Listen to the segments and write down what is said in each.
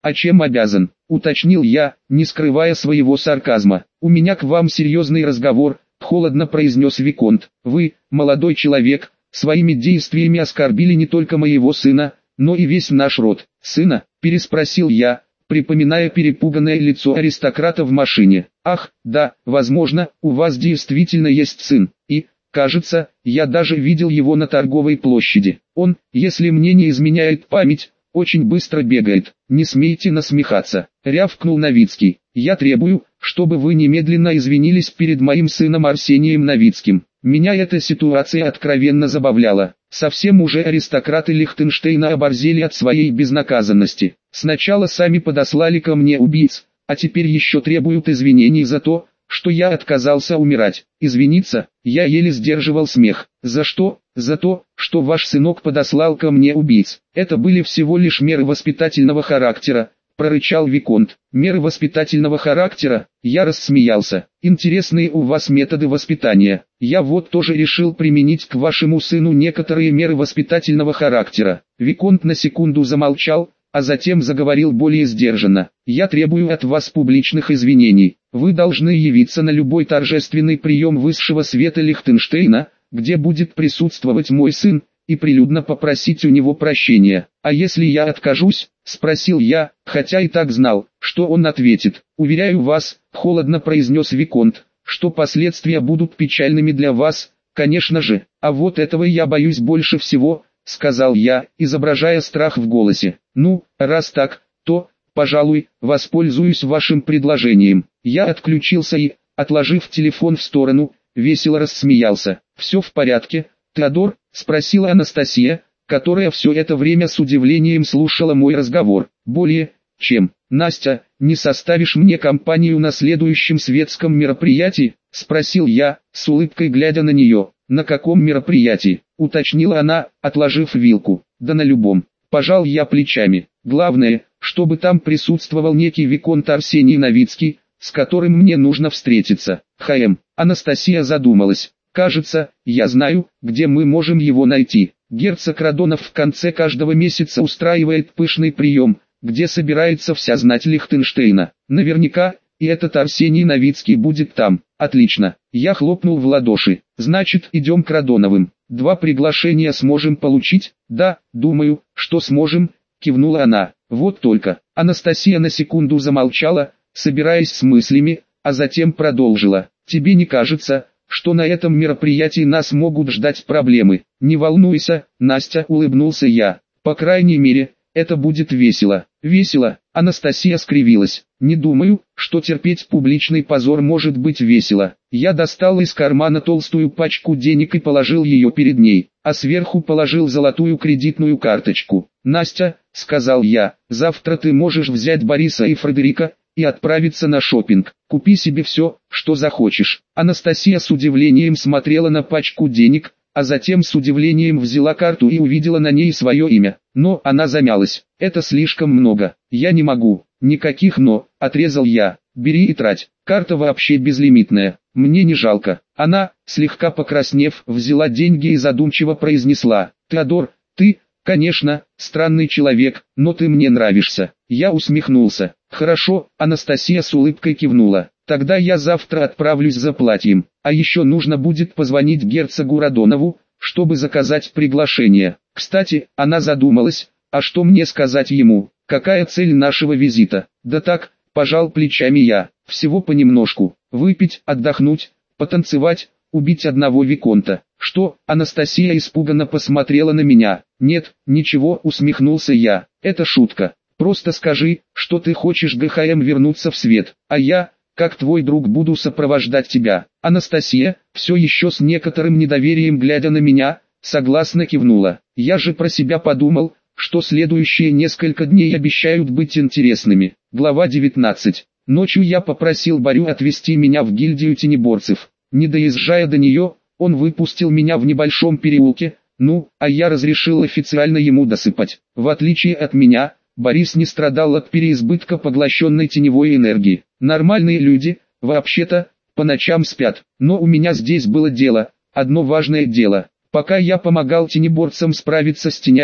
«А чем обязан?» – уточнил я, не скрывая своего сарказма. «У меня к вам серьезный разговор», – холодно произнес виконт. «Вы, молодой человек, своими действиями оскорбили не только моего сына, но и весь наш род». «Сына?» – переспросил я, припоминая перепуганное лицо аристократа в машине. «Ах, да, возможно, у вас действительно есть сын, и, кажется, я даже видел его на торговой площади. Он, если мне не изменяет память, очень быстро бегает». «Не смейте насмехаться», — рявкнул Новицкий. «Я требую, чтобы вы немедленно извинились перед моим сыном Арсением Новицким». Меня эта ситуация откровенно забавляла. Совсем уже аристократы Лихтенштейна оборзели от своей безнаказанности. Сначала сами подослали ко мне убийц, а теперь еще требуют извинений за то, что я отказался умирать. Извиниться? Я еле сдерживал смех. За что? За то, что ваш сынок подослал ко мне убийц. Это были всего лишь меры воспитательного характера, прорычал виконт. «Меры воспитательного характера?» Я рассмеялся. «Интересные у вас методы воспитания. Я вот тоже решил применить к вашему сыну некоторые меры воспитательного характера». Виконт на секунду замолчал, а затем заговорил более сдержанно. «Я требую от вас публичных извинений. Вы должны явиться на любой торжественный прием высшего света Лихтенштейна, где будет присутствовать мой сын, и прилюдно попросить у него прощения. А если я откажусь?» — спросил я, хотя и так знал, что он ответит. «Уверяю вас», — холодно произнес виконт, «что последствия будут печальными для вас, конечно же. А вот этого я боюсь больше всего», — сказал я, изображая страх в голосе. «Ну, раз так, то, пожалуй, воспользуюсь вашим предложением». Я отключился и, отложив телефон в сторону, весело рассмеялся. «Все в порядке, Теодор?» — спросила Анастасия, которая все это время с удивлением слушала мой разговор. «Более чем. Настя, не составишь мне компанию на следующем светском мероприятии?» — спросил я, с улыбкой глядя на нее. «На каком мероприятии?» — уточнила она, отложив вилку. «Да на любом». Пожал я плечами. «Главное, чтобы там присутствовал некий виконт Арсений Новицкий, с которым мне нужно встретиться». Анастасия задумалась. «Кажется, я знаю, где мы можем его найти. Герцог Радонов в конце каждого месяца устраивает пышный прием, где собирается вся знать Лихтенштейна. Наверняка, и этот Арсений Новицкий будет там». «Отлично». Я хлопнул в ладоши. «Значит, идем к Радоновым. 2 приглашения сможем получить?» «Да, думаю, что сможем», — кивнула она. «Вот только». Анастасия на секунду замолчала, собираясь с мыслями, а затем продолжила. «Тебе не кажется, что на этом мероприятии нас могут ждать проблемы?» «Не волнуйся, Настя», — улыбнулся я. «По крайней мере, это будет весело». «Весело?» — Анастасия скривилась. «Не думаю, что терпеть публичный позор может быть весело». Я достал из кармана толстую пачку денег и положил ее перед ней, а сверху положил золотую кредитную карточку. «Настя», — сказал я, — «завтра ты можешь взять Бориса и Фредерика и отправиться на шопинг. Купи себе все, что захочешь». Анастасия с удивлением смотрела на пачку денег, а затем с удивлением взяла карту и увидела на ней свое имя. Но она замялась. «Это слишком много. Я не могу». «Никаких «но», — отрезал я. «Бери и трать. Карта вообще безлимитная. Мне не жалко». Она, слегка покраснев, взяла деньги и задумчиво произнесла. «Теодор, ты, конечно, странный человек, но ты мне нравишься». Я усмехнулся. «Хорошо», — Анастасия с улыбкой кивнула. «Тогда я завтра отправлюсь за платьем. А еще нужно будет позвонить герцогу Радонову, чтобы заказать приглашение». Кстати, она задумалась, а что мне сказать ему? Какая цель нашего визита? «Да так», — пожал плечами я, — «всего понемножку. Выпить, отдохнуть, потанцевать, убить одного виконта». «Что?» — Анастасия испуганно посмотрела на меня. «Нет, ничего», — усмехнулся я, — «это шутка. Просто скажи, что ты хочешь ГХМ вернуться в свет, а я, как твой друг, буду сопровождать тебя». Анастасия, все еще с некоторым недоверием глядя на меня, согласно кивнула. Я же про себя подумал, что следующие несколько дней обещают быть интересными. Глава 19. Ночью я попросил Борю отвезти меня в гильдию тенеборцев. Не доезжая до нее, он выпустил меня в небольшом переулке, а я разрешил официально ему досыпать. В отличие от меня, Борис не страдал от переизбытка поглощенной теневой энергии. Нормальные люди, вообще-то, по ночам спят. Но у меня здесь было дело, одно важное дело. Пока я помогал тенеборцам справиться с тенями,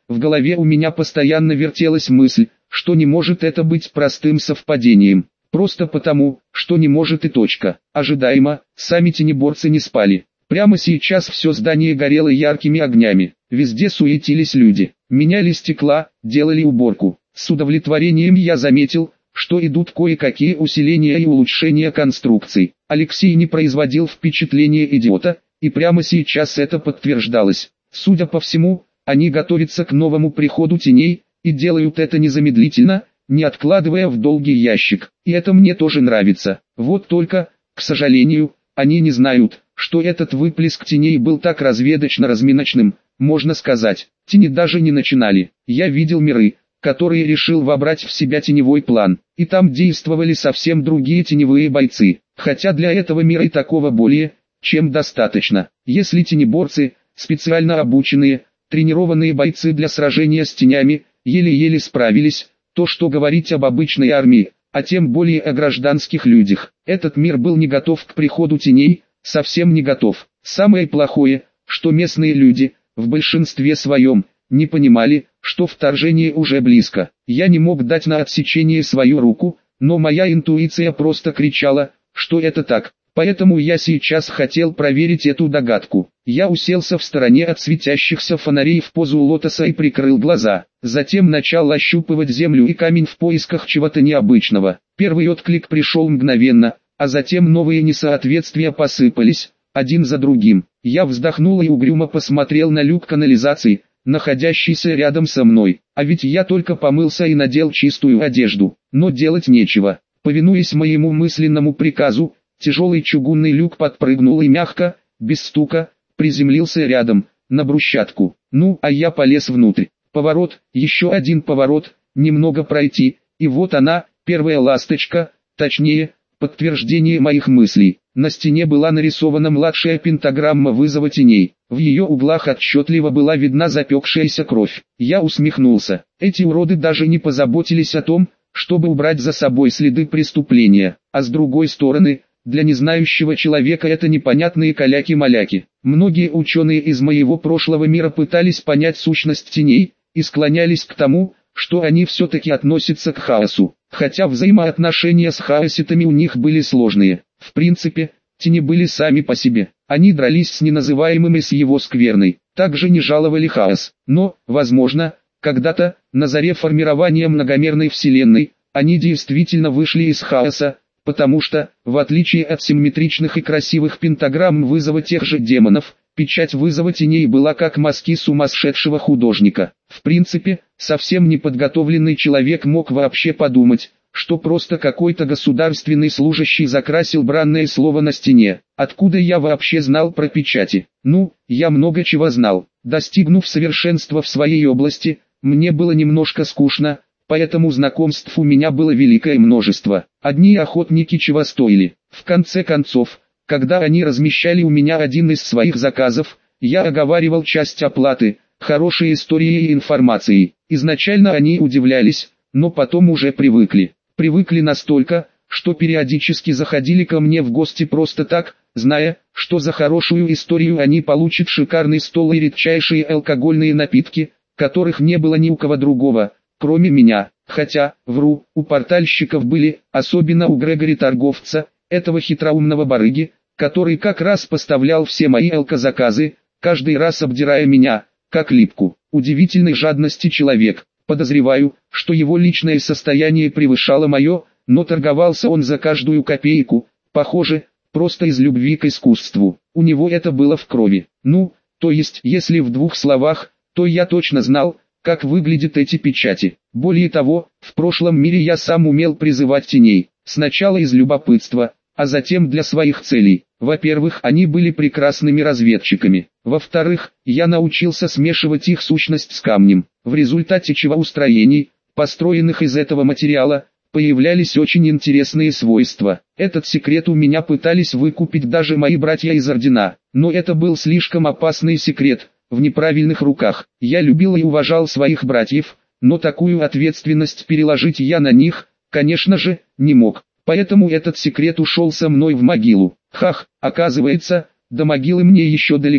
в голове у меня постоянно вертелась мысль, что не может это быть простым совпадением. Просто потому, что не может и точка. Ожидаемо, сами тенеборцы не спали. Прямо сейчас все здание горело яркими огнями. Везде суетились люди. Меняли стекла, делали уборку. С удовлетворением я заметил, что идут кое-какие усиления и улучшения конструкций. Алексей не производил впечатления идиота, и прямо сейчас это подтверждалось. Судя по всему, они готовятся к новому приходу теней, и делают это незамедлительно, не откладывая в долгий ящик. И это мне тоже нравится. Вот только, к сожалению, они не знают, что этот выплеск теней был так разведочно-разминочным, можно сказать. Тени даже не начинали. Я видел миры, которые решил вобрать в себя теневой план, и там действовали совсем другие теневые бойцы. Хотя для этого мира и такого более, чем достаточно. Если тенеборцы, специально обученные, тренированные бойцы для сражения с тенями, еле-еле справились, то что говорить об обычной армии, а тем более о гражданских людях. Этот мир был не готов к приходу теней, совсем не готов. Самое плохое, что местные люди, в большинстве своем, не понимали, что вторжение уже близко. Я не мог дать на отсечение свою руку, но моя интуиция просто кричала, что это так. Поэтому я сейчас хотел проверить эту догадку. Я уселся в стороне от светящихся фонарей в позу лотоса и прикрыл глаза. Затем начал ощупывать землю и камень в поисках чего-то необычного. Первый отклик пришел мгновенно, а затем новые несоответствия посыпались, один за другим. Я вздохнул и угрюмо посмотрел на люк канализации, находящийся рядом со мной. А ведь я только помылся и надел чистую одежду. Но делать нечего. Повинуясь моему мысленному приказу, тяжелый чугунный люк подпрыгнул и мягко, без стука, приземлился рядом, на брусчатку. Ну, а я полез внутрь. Поворот, еще один поворот, немного пройти, и вот она, первая ласточка, точнее, подтверждение моих мыслей. На стене была нарисована младшая пентаграмма вызова теней. В ее углах отчетливо была видна запекшаяся кровь. Я усмехнулся. Эти уроды даже не позаботились о том, чтобы убрать за собой следы преступления. А с другой стороны, для незнающего человека это непонятные каляки-маляки. Многие ученые из моего прошлого мира пытались понять сущность теней, и склонялись к тому, что они все-таки относятся к хаосу. Хотя взаимоотношения с хаоситами у них были сложные. В принципе, тени были сами по себе. Они дрались с неназываемым и с его скверной. Также не жаловали хаос. Но, возможно, когда-то, на заре формирования многомерной вселенной, они действительно вышли из хаоса, потому что, в отличие от симметричных и красивых пентаграмм вызова тех же демонов, печать вызова теней была как мазки сумасшедшего художника. В принципе, совсем неподготовленный человек мог вообще подумать, что просто какой-то государственный служащий закрасил бранное слово на стене. Откуда я вообще знал про печати? Ну, я много чего знал. Достигнув совершенства в своей области, мне было немножко скучно, поэтому знакомств у меня было великое множество. Одни охотники чего стоили. В конце концов, когда они размещали у меня один из своих заказов, я оговаривал часть оплаты, хорошей историей и информацией. Изначально они удивлялись, но потом уже привыкли. Привыкли настолько, что периодически заходили ко мне в гости просто так, зная, что за хорошую историю они получат шикарный стол и редчайшие алкогольные напитки, которых не было ни у кого другого, кроме меня. Хотя, вру, у портальщиков были, особенно у Грегори торговца, этого хитроумного барыги, который как раз поставлял все мои алкозаказы, каждый раз обдирая меня, как липку. Удивительной жадности человек. Подозреваю, что его личное состояние превышало мое, но торговался он за каждую копейку, похоже, просто из любви к искусству. У него это было в крови. Ну, то есть, если в двух словах, то я точно знал, как выглядят эти печати. Более того, в прошлом мире я сам умел призывать теней, сначала из любопытства, а затем для своих целей. Во-первых, они были прекрасными разведчиками. Во-вторых, я научился смешивать их сущность с камнем. В результате чего у строений, построенных из этого материала, появлялись очень интересные свойства. Этот секрет у меня пытались выкупить даже мои братья из Ордена. Но это был слишком опасный секрет, в неправильных руках. Я любил и уважал своих братьев, но такую ответственность переложить я на них, конечно же, не мог. Поэтому этот секрет ушел со мной в могилу. Хах, оказывается, до могилы мне еще далеко.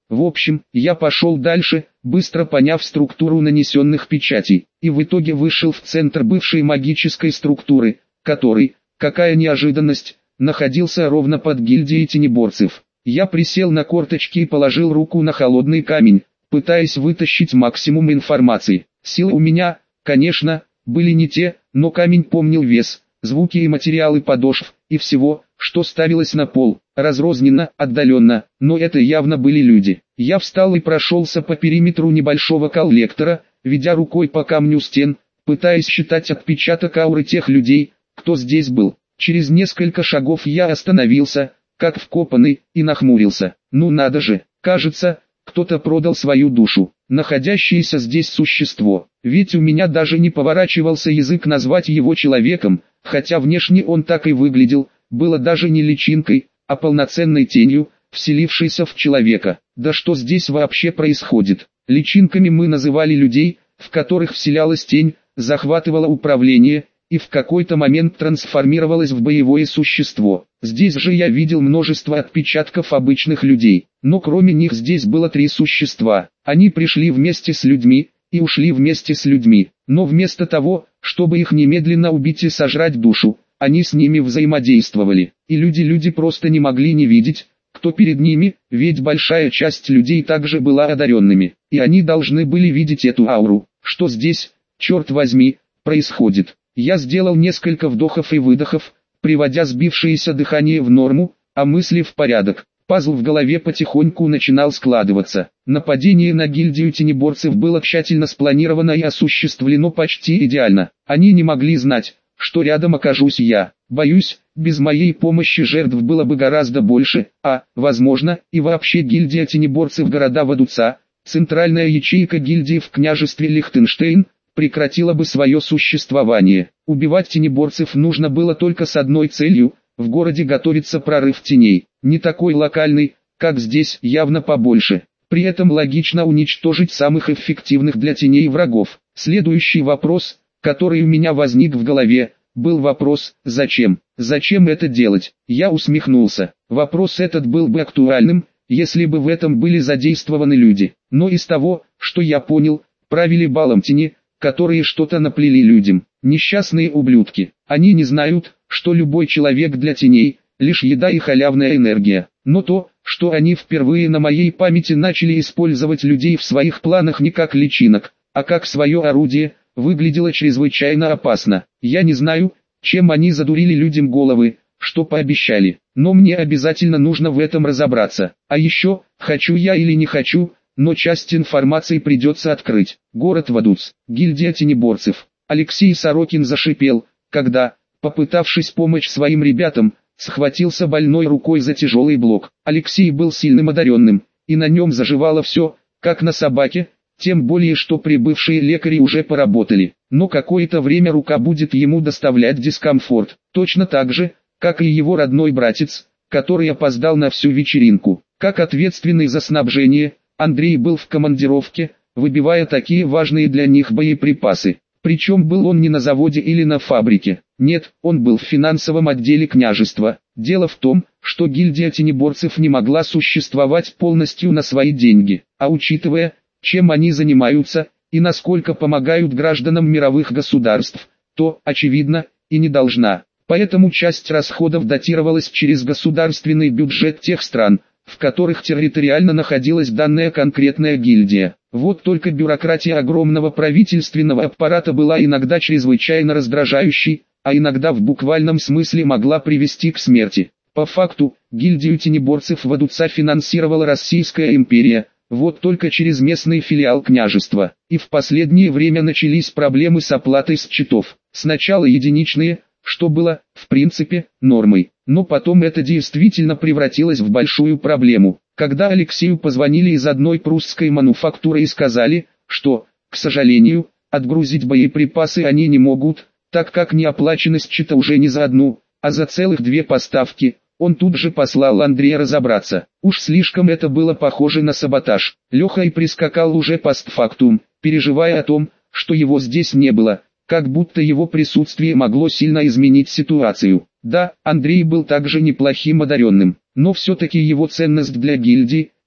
В общем, я пошел дальше, быстро поняв структуру нанесенных печатей, и в итоге вышел в центр бывшей магической структуры, который, какая неожиданность, находился ровно под гильдией тенеборцев. Я присел на корточки и положил руку на холодный камень, пытаясь вытащить максимум информации. Силы у меня, конечно, были не те, но камень помнил вес, звуки и материалы подошв, и всего, что ставилось на пол, разрозненно, отдаленно, но это явно были люди. Я встал и прошелся по периметру небольшого коллектора, ведя рукой по камню стен, пытаясь считать отпечаток ауры тех людей, кто здесь был. Через несколько шагов я остановился, как вкопанный, и нахмурился. Ну надо же, кажется, кто-то продал свою душу, находящееся здесь существо. Ведь у меня даже не поворачивался язык назвать его человеком, хотя внешне он так и выглядел, было даже не личинкой, а полноценной тенью, вселившейся в человека. Да что здесь вообще происходит? Личинками мы называли людей, в которых вселялась тень, захватывала управление, и в какой-то момент трансформировалась в боевое существо. Здесь же я видел множество отпечатков обычных людей, но кроме них здесь было 3 существа. Они пришли вместе с людьми, и ушли вместе с людьми, но вместо того, чтобы их немедленно убить и сожрать душу, они с ними взаимодействовали, и люди просто не могли не видеть, кто перед ними, ведь большая часть людей также была одаренными, и они должны были видеть эту ауру. Что здесь, черт возьми, происходит? Я сделал несколько вдохов и выдохов, приводя сбившееся дыхание в норму, а мысли в порядок. Пазл в голове потихоньку начинал складываться. Нападение на гильдию тенеборцев было тщательно спланировано и осуществлено почти идеально. Они не могли знать, что рядом окажусь я. Боюсь, без моей помощи жертв было бы гораздо больше, а, возможно, и вообще гильдия тенеборцев города Вадуца, центральная ячейка гильдии в княжестве Лихтенштейн, прекратила бы свое существование. Убивать тенеборцев нужно было только с одной целью – в городе готовится прорыв теней, не такой локальный, как здесь, явно побольше. При этом логично уничтожить самых эффективных для теней врагов. Следующий вопрос, который у меня возник в голове, был вопрос «Зачем? Зачем это делать?» Я усмехнулся. Вопрос этот был бы актуальным, если бы в этом были задействованы люди. Но из того, что я понял, правили балом тени, которые что-то наплели людям. Несчастные ублюдки. Они не знают, что любой человек для теней – лишь еда и халявная энергия. Но то, что они впервые на моей памяти начали использовать людей в своих планах не как личинок, а как свое орудие, выглядело чрезвычайно опасно. Я не знаю, чем они задурили людям головы, что пообещали, но мне обязательно нужно в этом разобраться. А еще, хочу я или не хочу, но часть информации придется открыть. Город Вадуц, гильдия тенеборцев. Алексей Сорокин зашипел, когда, попытавшись помочь своим ребятам, схватился больной рукой за тяжелый блок. Алексей был сильным одаренным, и на нем заживало все, как на собаке, тем более что прибывшие лекари уже поработали. Но какое-то время рука будет ему доставлять дискомфорт, точно так же, как и его родной братец, который опоздал на всю вечеринку. Как ответственный за снабжение, Андрей был в командировке, выбивая такие важные для них боеприпасы. Причем был он не на заводе или на фабрике. Нет, он был в финансовом отделе княжества. Дело в том, что гильдия тенеборцев не могла существовать полностью на свои деньги. А учитывая, чем они занимаются, и насколько помогают гражданам мировых государств, то, очевидно, и не должна. Поэтому часть расходов датировалась через государственный бюджет тех стран, в которых территориально находилась данная конкретная гильдия. Вот только бюрократия огромного правительственного аппарата была иногда чрезвычайно раздражающей, а иногда в буквальном смысле могла привести к смерти. По факту, гильдию тенеборцев Вадуца финансировала Российская империя, вот только через местный филиал княжества. И в последнее время начались проблемы с оплатой счетов. Сначала единичные, что было, в принципе, нормой. Но потом это действительно превратилось в большую проблему. Когда Алексею позвонили из одной прусской мануфактуры и сказали, что, к сожалению, отгрузить боеприпасы они не могут, так как не оплачено счета уже не за одну, а за целых 2 поставки, он тут же послал Андрея разобраться. Уж слишком это было похоже на саботаж. Леха и прискакал уже постфактум, переживая о том, что его здесь не было, как будто его присутствие могло сильно изменить ситуацию. Да, Андрей был также неплохим одаренным, но все-таки его ценность для гильдии,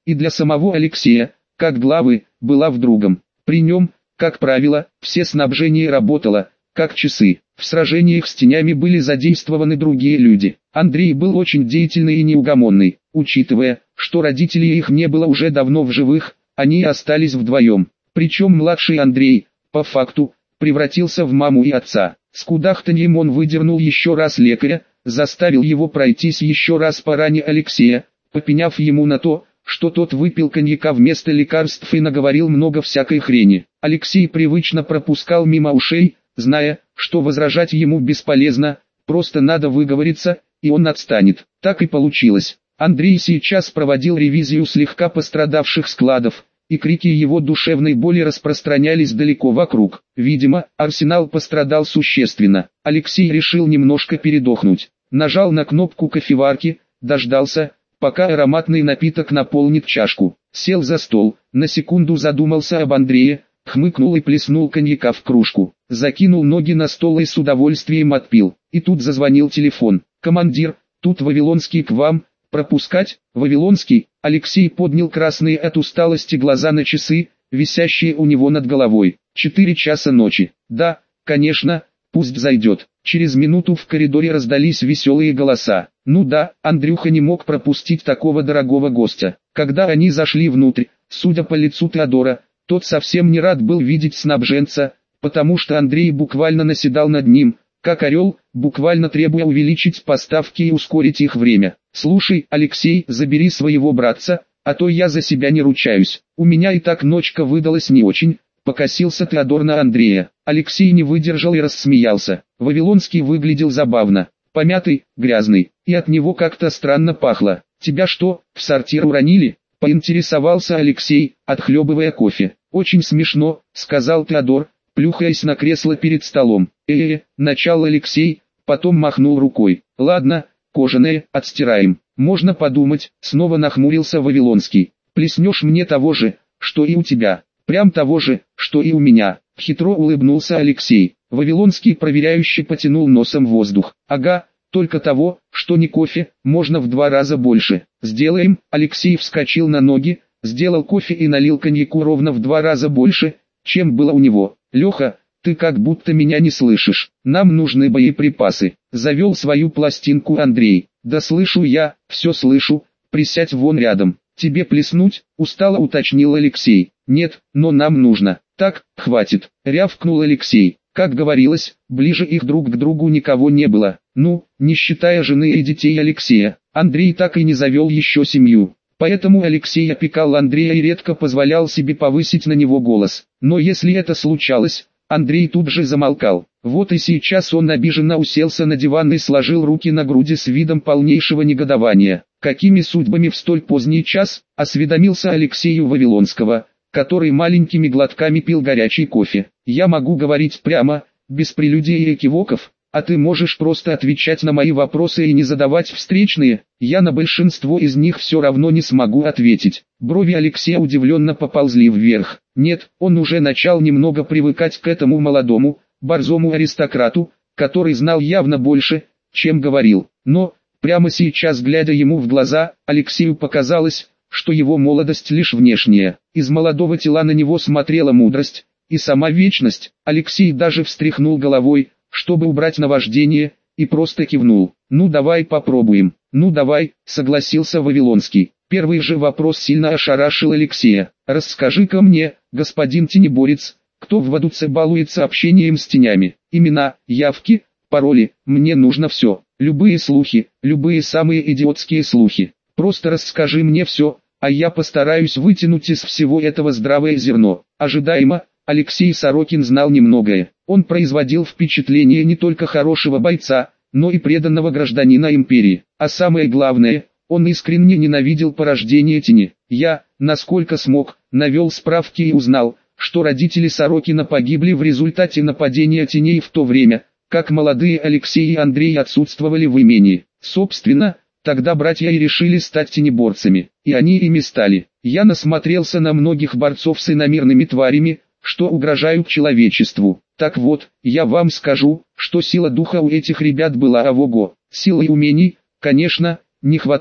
и для самого Алексея, как главы, была в другом. При нем, как правило, все снабжение работало, как часы. В сражениях с тенями были задействованы другие люди. Андрей был очень деятельный и неугомонный, учитывая, что родителей их не было уже давно в живых, они остались вдвоем. Причем младший Андрей, по факту, превратился в маму и отца. С кудахтаньем он выдернул еще раз лекаря, заставил его пройтись еще раз по ране Алексея, попеняв ему на то, что тот выпил коньяка вместо лекарств и наговорил много всякой хрени. Алексей привычно пропускал мимо ушей, зная, что возражать ему бесполезно, просто надо выговориться, и он отстанет. Так и получилось. Андрей сейчас проводил ревизию слегка пострадавших складов, и крики его душевной боли распространялись далеко вокруг. Видимо, арсенал пострадал существенно. Алексей решил немножко передохнуть. Нажал на кнопку кофеварки, дождался, пока ароматный напиток наполнит чашку. Сел за стол, на секунду задумался об Андрее, хмыкнул и плеснул коньяка в кружку. Закинул ноги на стол и с удовольствием отпил. И тут зазвонил телефон. «Командир, тут Вавилонский к вам. Пропускать?» «Вавилонский?» Алексей поднял красные от усталости глаза на часы, висящие у него над головой. 4 часа ночи. «Да, конечно, пусть зайдет». Через минуту в коридоре раздались веселые голоса. Ну да, Андрюха не мог пропустить такого дорогого гостя. Когда они зашли внутрь, судя по лицу Теодора, тот совсем не рад был видеть снабженца, потому что Андрей буквально наседал над ним, как орел, буквально требуя увеличить поставки и ускорить их время. «Слушай, Алексей, забери своего братца, а то я за себя не ручаюсь. У меня и так ночка выдалась не очень», — покосился Теодор на Андрея. Алексей не выдержал и рассмеялся. Вавилонский выглядел забавно, помятый, грязный, и от него как-то странно пахло. «Тебя что, в сортир уронили?» — поинтересовался Алексей, отхлебывая кофе. «Очень смешно», — сказал Теодор, плюхаясь на кресло перед столом. Начал Алексей, потом махнул рукой. «Ладно, кожаное, отстираем. Можно подумать», — снова нахмурился Вавилонский. «Плеснешь мне того же, что и у тебя». «Прям того же, что и у меня», — хитро улыбнулся Алексей. Вавилонский проверяюще потянул носом воздух. «Ага, только того, что не кофе, можно в 2 раза больше». «Сделаем». Алексей вскочил на ноги, сделал кофе и налил коньяку ровно в 2 раза больше, чем было у него. «Леха, ты как будто меня не слышишь. Нам нужны боеприпасы», — завел свою пластинку Андрей. «Да слышу я, все слышу. Присядь вон рядом». «Тебе плеснуть?» — устало уточнил Алексей. «Нет, но нам нужно». «Так, хватит», — рявкнул Алексей. Как говорилось, ближе их друг к другу никого не было. Ну, не считая жены и детей Алексея, Андрей так и не завел еще семью. Поэтому Алексей опекал Андрея и редко позволял себе повысить на него голос. Но если это случалось, Андрей тут же замолкал. Вот и сейчас он обиженно уселся на диван и сложил руки на груди с видом полнейшего негодования. «Какими судьбами в столь поздний час?» — осведомился Алексей у Вавилонского, который маленькими глотками пил горячий кофе. «Я могу говорить прямо, без прелюдий и экивоков, а ты можешь просто отвечать на мои вопросы и не задавать встречные. Я на большинство из них все равно не смогу ответить». Брови Алексея удивленно поползли вверх. Нет, он уже начал немного привыкать к этому молодому, борзому аристократу, который знал явно больше, чем говорил. Но, прямо сейчас, глядя ему в глаза, Алексею показалось, что его молодость лишь внешняя. Из молодого тела на него смотрела мудрость и сама вечность. Алексей даже встряхнул головой, чтобы убрать наваждение, и просто кивнул. «Ну давай попробуем». «Ну давай», — согласился Вавилонский. Первый же вопрос сильно ошарашил Алексея. «Расскажи-ка мне, господин тенеборец, кто в Вадуце балуется общением с тенями? Имена, явки, пароли, мне нужно все. Любые слухи, любые самые идиотские слухи. Просто расскажи мне все, а я постараюсь вытянуть из всего этого здравое зерно». Ожидаемо, Алексей Сорокин знал немногое. Он производил впечатление не только хорошего бойца, но и преданного гражданина империи. А самое главное, он искренне ненавидел порождение тени. Я, насколько смог, навел справки и узнал, что родители Сорокина погибли в результате нападения теней в то время, как молодые Алексей и Андрей отсутствовали в имении. Собственно, тогда братья и решили стать тенеборцами, и они ими стали. Я насмотрелся на многих борцов с иномирными тварями, что угрожают человечеству. Так вот, я вам скажу, что сила духа у этих ребят была ого-го. Силы и умений, конечно, не хватало,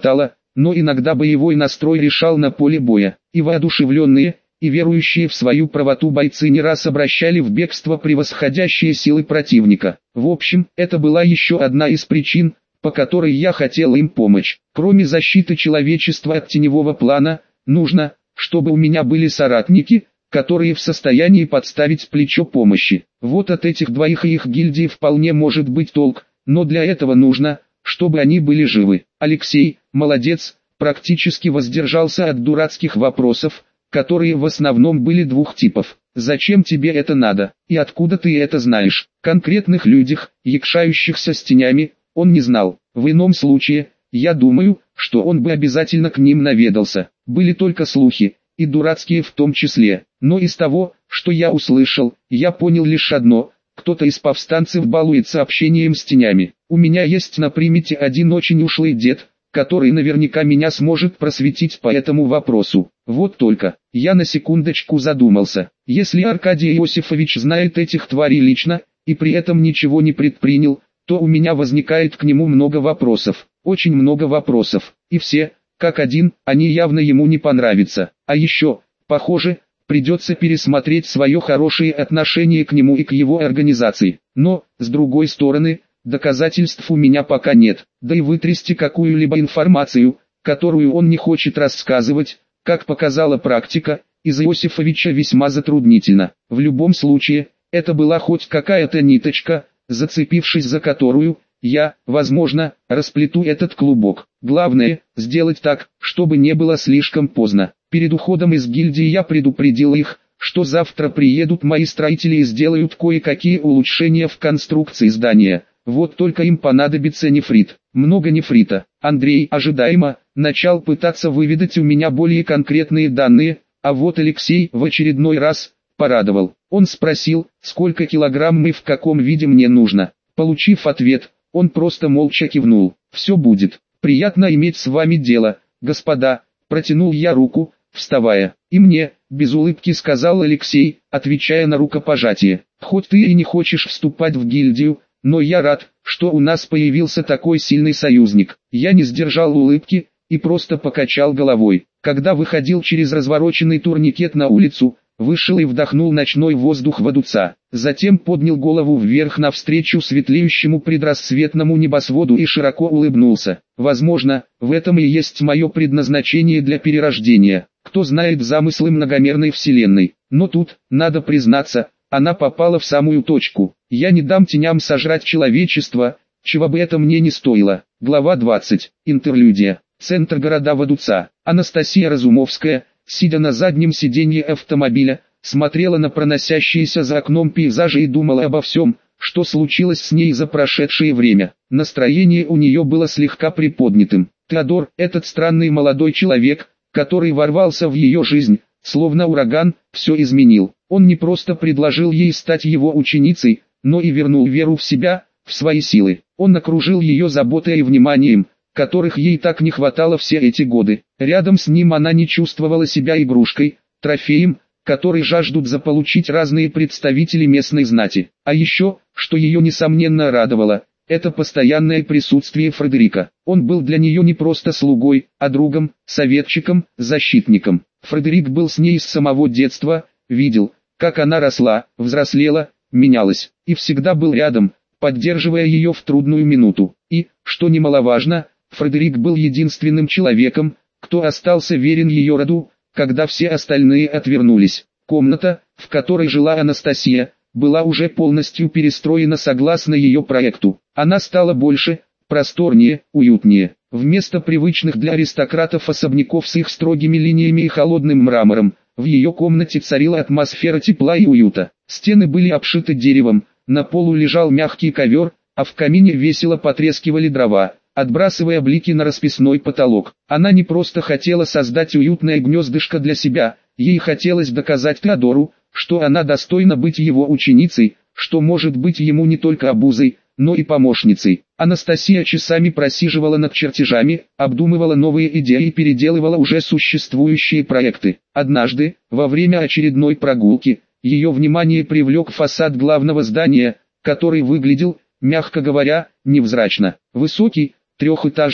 но иногда боевой настрой решал на поле боя, и воодушевленные, и верующие в свою правоту бойцы не раз обращали в бегство превосходящие силы противника. В общем, это была еще одна из причин, по которой я хотел им помочь. Кроме защиты человечества от теневого плана, нужно, чтобы у меня были соратники, которые в состоянии подставить плечо помощи. Вот от этих двоих и их гильдии вполне может быть толк, но для этого нужно, чтобы они были живы. Алексей, молодец, практически воздержался от дурацких вопросов, которые в основном были двух типов. Зачем тебе это надо, и откуда ты это знаешь? Конкретных людях, якшающихся с тенями, он не знал. В ином случае, я думаю, что он бы обязательно к ним наведался. Были только слухи, и дурацкие в том числе. Но из того, что я услышал, я понял лишь одно: кто-то из повстанцев балуется общением с тенями. У меня есть на примете один очень ушлый дед, который наверняка меня сможет просветить по этому вопросу. Вот только, я на секундочку задумался. Если Аркадий Иосифович знает этих тварей лично, и при этом ничего не предпринял, то у меня возникает к нему много вопросов. Очень много вопросов. И все, как один, они явно ему не понравятся. А еще, похоже, придется пересмотреть свое хорошее отношение к нему и к его организации. Но, с другой стороны, доказательств у меня пока нет, да и вытрясти какую-либо информацию, которую он не хочет рассказывать, как показала практика, из Иосифовича весьма затруднительно. В любом случае, это была хоть какая-то ниточка, зацепившись за которую, я, возможно, расплету этот клубок. Главное, сделать так, чтобы не было слишком поздно. Перед уходом из гильдии я предупредил их, что завтра приедут мои строители и сделают кое-какие улучшения в конструкции здания. Вот только им понадобится нефрит. Много нефрита. Андрей ожидаемо начал пытаться выведать у меня более конкретные данные, а вот Алексей в очередной раз порадовал. Он спросил, сколько килограмм и в каком виде мне нужно. Получив ответ, он просто молча кивнул. «Все будет. Приятно иметь с вами дело, господа», протянул я руку, вставая. «И мне», без улыбки сказал Алексей, отвечая на рукопожатие. «Хоть ты и не хочешь вступать в гильдию, но я рад, что у нас появился такой сильный союзник». Я не сдержал улыбки и просто покачал головой. Когда выходил через развороченный турникет на улицу, вышел и вдохнул ночной воздух Вадуца. Затем поднял голову вверх навстречу светлеющему предрассветному небосводу и широко улыбнулся. Возможно, в этом и есть мое предназначение для перерождения. Кто знает замыслы многомерной вселенной. Но тут, надо признаться, она попала в самую точку. Я не дам теням сожрать человечество, чего бы это мне не стоило. Глава 20. Интерлюдия. Центр города Вадуца. Анастасия Разумовская, сидя на заднем сиденье автомобиля, смотрела на проносящиеся за окном пейзажи и думала обо всем, что случилось с ней за прошедшее время. Настроение у нее было слегка приподнятым. Теодор, этот странный молодой человек, который ворвался в ее жизнь, словно ураган, все изменил. Он не просто предложил ей стать его ученицей, но и вернул веру в себя, в свои силы. Он окружил ее заботой и вниманием, которых ей так не хватало все эти годы. Рядом с ним она не чувствовала себя игрушкой, трофеем, который жаждут заполучить разные представители местной знати. А еще, что ее несомненно радовало, это постоянное присутствие Фредерика. Он был для нее не просто слугой, а другом, советчиком, защитником. Фредерик был с ней с самого детства, видел, как она росла, взрослела, менялась, и всегда был рядом, поддерживая ее в трудную минуту. И, что немаловажно, Фредерик был единственным человеком, кто остался верен ее роду, когда все остальные отвернулись. Комната, в которой жила Анастасия, была уже полностью перестроена согласно ее проекту. Она стала больше, просторнее, уютнее. Вместо привычных для аристократов особняков с их строгими линиями и холодным мрамором, в ее комнате царила атмосфера тепла и уюта. Стены были обшиты деревом, на полу лежал мягкий ковер, а в камине весело потрескивали дрова, отбрасывая блики на расписной потолок. Она не просто хотела создать уютное гнездышко для себя, ей хотелось доказать Теодору, что она достойна быть его ученицей, что может быть ему не только обузой, но и помощницей. Анастасия часами просиживала над чертежами, обдумывала новые идеи и переделывала уже существующие проекты. Однажды, во время очередной прогулки, ее внимание привлек фасад главного здания, который выглядел, мягко говоря, невзрачно. Высокий, трехэтажный,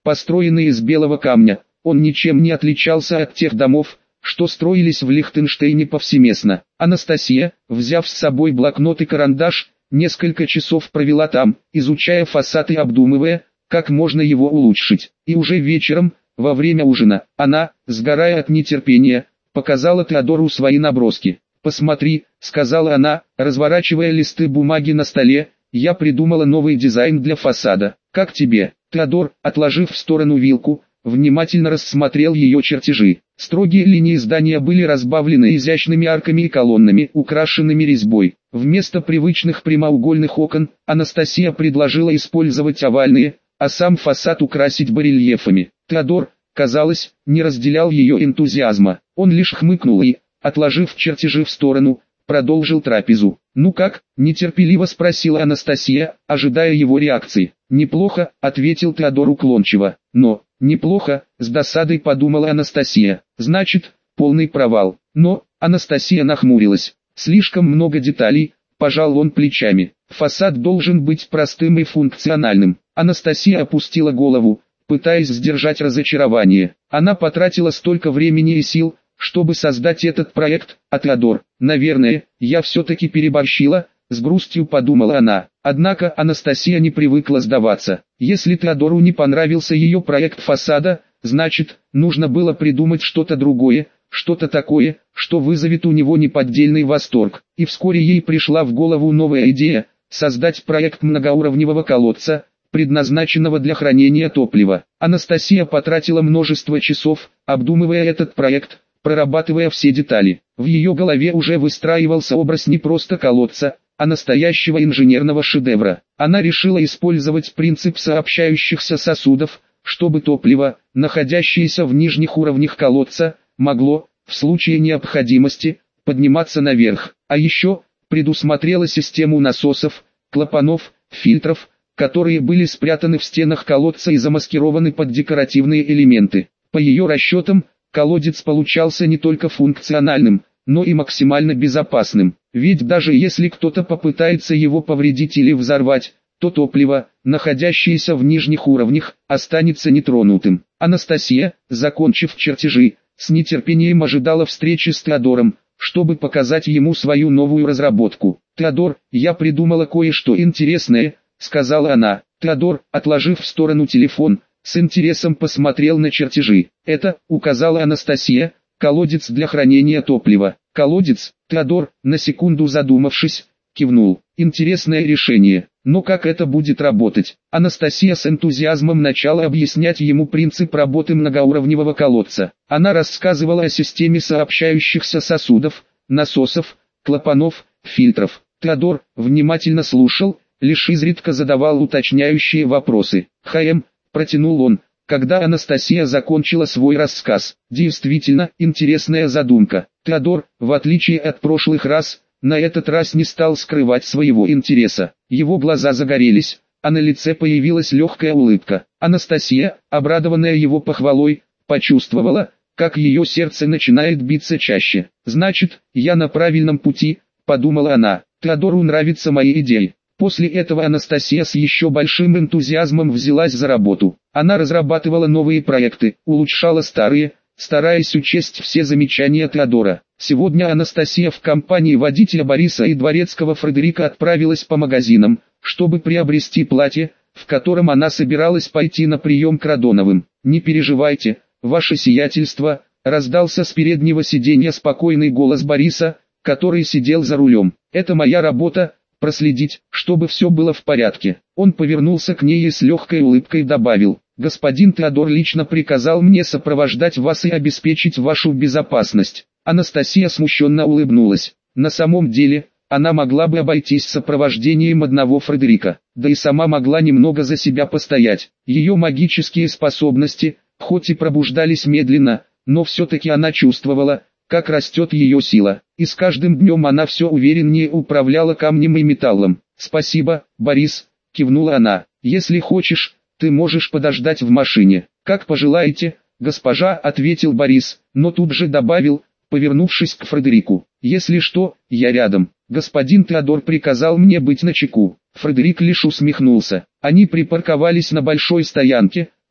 построенный из белого камня. Он ничем не отличался от тех домов, что строились в Лихтенштейне повсеместно. Анастасия, взяв с собой блокнот и карандаш, несколько часов провела там, изучая фасад и обдумывая, как можно его улучшить. И уже вечером, во время ужина, она, сгорая от нетерпения, показала Теодору свои наброски. «Посмотри», — сказала она, разворачивая листы бумаги на столе, — «я придумала новый дизайн для фасада. Как тебе?» Теодор, отложив в сторону вилку, внимательно рассмотрел ее чертежи. Строгие линии здания были разбавлены изящными арками и колоннами, украшенными резьбой. Вместо привычных прямоугольных окон, Анастасия предложила использовать овальные, а сам фасад украсить барельефами. Теодор, казалось, не разделял ее энтузиазма. Он лишь хмыкнул и, отложив чертежи в сторону, продолжил трапезу. «Ну как?» – нетерпеливо спросила Анастасия, ожидая его реакции. «Неплохо», – ответил Теодор уклончиво. «Но, неплохо», – с досадой подумала Анастасия. «Значит, полный провал». Но, Анастасия нахмурилась. «Слишком много деталей», – пожал он плечами. «Фасад должен быть простым и функциональным». Анастасия опустила голову, пытаясь сдержать разочарование. Она потратила столько времени и сил, чтобы создать этот проект, а Теодор, наверное, я все-таки переборщила, с грустью подумала она. Однако Анастасия не привыкла сдаваться. Если Теодору не понравился ее проект фасада, значит, нужно было придумать что-то другое, что-то такое, что вызовет у него неподдельный восторг. И вскоре ей пришла в голову новая идея – создать проект многоуровневого колодца, предназначенного для хранения топлива. Анастасия потратила множество часов, обдумывая этот проект, прорабатывая все детали. В ее голове уже выстраивался образ не просто колодца, а настоящего инженерного шедевра. Она решила использовать принцип сообщающихся сосудов, чтобы топливо, находящееся в нижних уровнях колодца, могло, в случае необходимости, подниматься наверх. А еще, предусмотрела систему насосов, клапанов, фильтров, которые были спрятаны в стенах колодца и замаскированы под декоративные элементы. По ее расчетам, колодец получался не только функциональным, но и максимально безопасным. Ведь даже если кто-то попытается его повредить или взорвать, то топливо, находящееся в нижних уровнях, останется нетронутым. Анастасия, закончив чертежи, с нетерпением ожидала встречи с Теодором, чтобы показать ему свою новую разработку. «Теодор, я придумала кое-что интересное», — сказала она. Теодор, отложив в сторону телефон, с интересом посмотрел на чертежи. «Это», — указала Анастасия, — «колодец для хранения топлива». «Колодец?» Теодор, на секунду задумавшись, кивнул. «Интересное решение. Но как это будет работать?» Анастасия с энтузиазмом начала объяснять ему принцип работы многоуровневого колодца. Она рассказывала о системе сообщающихся сосудов, насосов, клапанов, фильтров. Теодор внимательно слушал, лишь изредка задавал уточняющие вопросы. «ХМ», — протянул он, когда Анастасия закончила свой рассказ. «Действительно, интересная задумка». Теодор, в отличие от прошлых раз, на этот раз не стал скрывать своего интереса. Его глаза загорелись, а на лице появилась легкая улыбка. Анастасия, обрадованная его похвалой, почувствовала, как ее сердце начинает биться чаще. «Значит, я на правильном пути», — подумала она. «Теодору нравятся мои идеи». После этого Анастасия с еще большим энтузиазмом взялась за работу. Она разрабатывала новые проекты, улучшала старые, стараясь учесть все замечания Теодора. Сегодня Анастасия в компании водителя Бориса и дворецкого Фредерика отправилась по магазинам, чтобы приобрести платье, в котором она собиралась пойти на прием к Радоновым. «Не переживайте, ваше сиятельство», — раздался с переднего сиденья спокойный голос Бориса, который сидел за рулем. «Это моя работа, проследить, чтобы все было в порядке». Он повернулся к ней и с легкой улыбкой добавил: «Господин Теодор лично приказал мне сопровождать вас и обеспечить вашу безопасность». Анастасия смущенно улыбнулась. На самом деле, она могла бы обойтись сопровождением одного Фредерика, да и сама могла немного за себя постоять. Ее магические способности, хоть и пробуждались медленно, но все-таки она чувствовала, как растет ее сила, и с каждым днем она все увереннее управляла камнем и металлом. «Спасибо, Борис», — кивнула она. «Если хочешь, ты можешь подождать в машине». «Как пожелаете, госпожа», — ответил Борис, но тут же добавил, повернувшись к Фредерику: «Если что, я рядом. Господин Теодор приказал мне быть начеку». Фредерик лишь усмехнулся. Они припарковались на большой стоянке,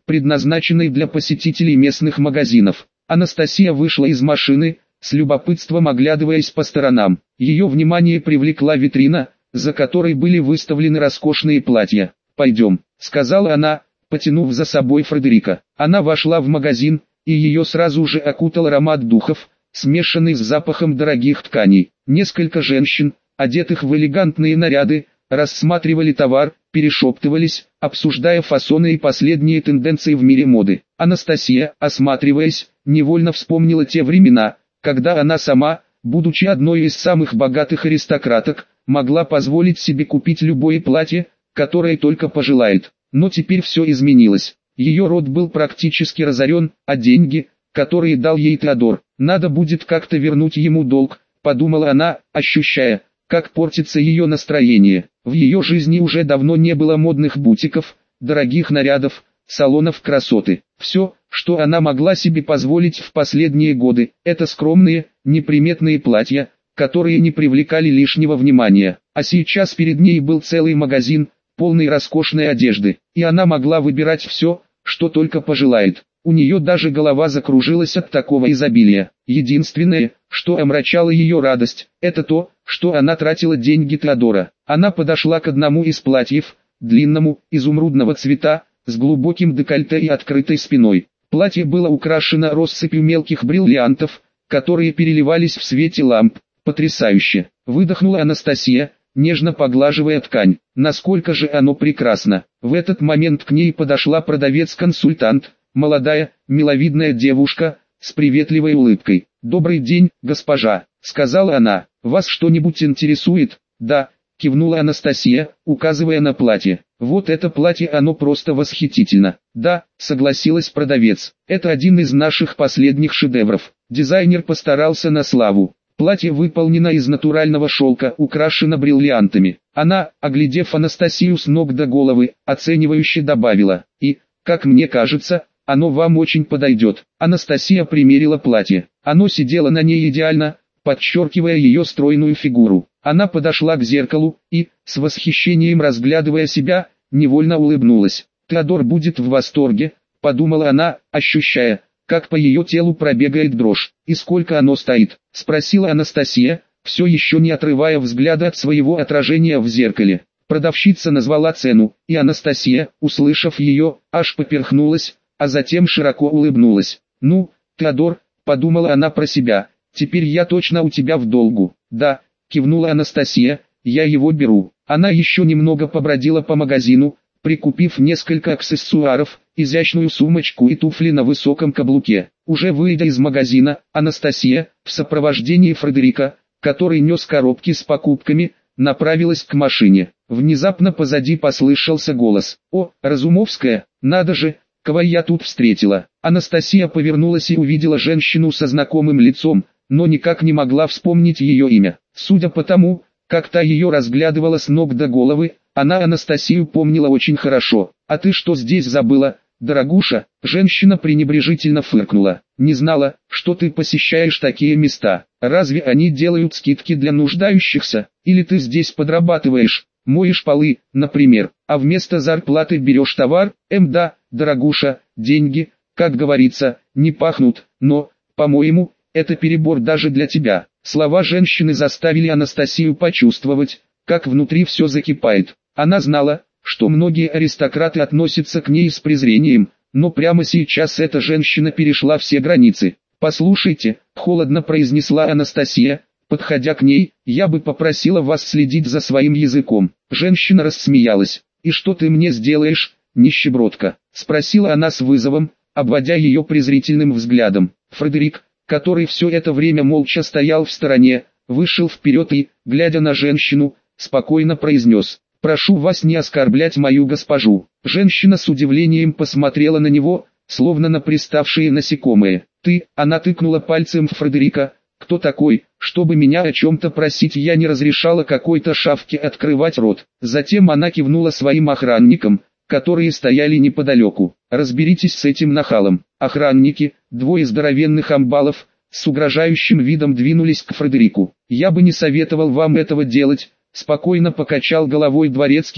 предназначенной для посетителей местных магазинов. Анастасия вышла из машины, с любопытством оглядываясь по сторонам. Ее внимание привлекла витрина, за которой были выставлены роскошные платья. «Пойдем», — сказала она, потянув за собой Фредерика. Она вошла в магазин, и ее сразу же окутал аромат духов, смешанный с запахом дорогих тканей. Несколько женщин, одетых в элегантные наряды, рассматривали товар, перешептывались, обсуждая фасоны и последние тенденции в мире моды. Анастасия, осматриваясь, невольно вспомнила те времена, когда она сама, будучи одной из самых богатых аристократок, могла позволить себе купить любое платье, которое только пожелает. Но теперь все изменилось. Ее род был практически разорен, а деньги, которые дал ей Теодор, надо будет как-то вернуть ему долг, подумала она, ощущая, как портится ее настроение. В ее жизни уже давно не было модных бутиков, дорогих нарядов, салонов красоты. Все, что она могла себе позволить в последние годы, это скромные, неприметные платья, которые не привлекали лишнего внимания. А сейчас перед ней был целый магазин, полный роскошной одежды, и она могла выбирать все, что только пожелает. У нее даже голова закружилась от такого изобилия. Единственное, что омрачало ее радость, это то, что она тратила деньги Теодора. Она подошла к одному из платьев, длинному, изумрудного цвета, с глубоким декольте и открытой спиной. Платье было украшено россыпью мелких бриллиантов, которые переливались в свете ламп. Потрясающе! Выдохнула Анастасия, нежно поглаживая ткань. Насколько же оно прекрасно! В этот момент к ней подошла продавец-консультант, молодая, миловидная девушка, с приветливой улыбкой. «Добрый день, госпожа», — сказала она. «Вас что-нибудь интересует?» «Да», — кивнула Анастасия, указывая на платье. «Вот это платье, оно просто восхитительно». «Да», — согласилась продавец. «Это один из наших последних шедевров. Дизайнер постарался на славу. Платье выполнено из натурального шелка, украшено бриллиантами». Она, оглядев Анастасию с ног до головы, оценивающе добавила: «И, как мне кажется, оно вам очень подойдет». Анастасия примерила платье. Оно сидело на ней идеально, подчеркивая ее стройную фигуру. Она подошла к зеркалу и, с восхищением разглядывая себя, невольно улыбнулась. «Теодор будет в восторге», — подумала она, ощущая, как по ее телу пробегает дрожь. «И сколько оно стоит?» — спросила Анастасия, все еще не отрывая взгляда от своего отражения в зеркале. Продавщица назвала цену, и Анастасия, услышав ее, аж поперхнулась, а затем широко улыбнулась. «Ну, Теодор», — подумала она про себя, — «теперь я точно у тебя в долгу». «Да», — кивнула Анастасия, — «я его беру». Она еще немного побродила по магазину, прикупив несколько аксессуаров, изящную сумочку и туфли на высоком каблуке. Уже выйдя из магазина, Анастасия, в сопровождении Фредерика, который нес коробки с покупками, направилась к машине. Внезапно позади послышался голос: «О, Разумовская, надо же, кого я тут встретила». Анастасия повернулась и увидела женщину со знакомым лицом, но никак не могла вспомнить ее имя. Судя по тому, как та ее разглядывала с ног до головы, она Анастасию помнила очень хорошо. «А ты что здесь забыла, дорогуша?» Женщина пренебрежительно фыркнула. «Не знала, что ты посещаешь такие места. Разве они делают скидки для нуждающихся? Или ты здесь подрабатываешь, моешь полы, например, а вместо зарплаты берешь товар?» Да, дорогуша, деньги, как говорится, не пахнут, но, по-моему, это перебор даже для тебя». Слова женщины заставили Анастасию почувствовать, как внутри все закипает. Она знала, что многие аристократы относятся к ней с презрением, но прямо сейчас эта женщина перешла все границы. «Послушайте», — холодно произнесла Анастасия, подходя к ней, — «я бы попросила вас следить за своим языком». Женщина рассмеялась. «И что ты мне сделаешь, нищебродка?» — спросила она с вызовом, обводя ее презрительным взглядом. Фредерик, который все это время молча стоял в стороне, вышел вперед и, глядя на женщину, спокойно произнес: «Прошу вас не оскорблять мою госпожу». Женщина с удивлением посмотрела на него, словно на приставшие насекомые. «Ты», — она тыкнула пальцем в Фредерика, — «кто такой, чтобы меня о чем-то просить?» Я не разрешала какой-то шавке открывать рот. Затем она кивнула своим охранникам, которые стояли неподалеку. «Разберитесь с этим нахалом». Охранники, двое здоровенных амбалов, с угрожающим видом двинулись к Фредерику. «Я бы не советовал вам этого делать», — спокойно покачал головой дворецкий,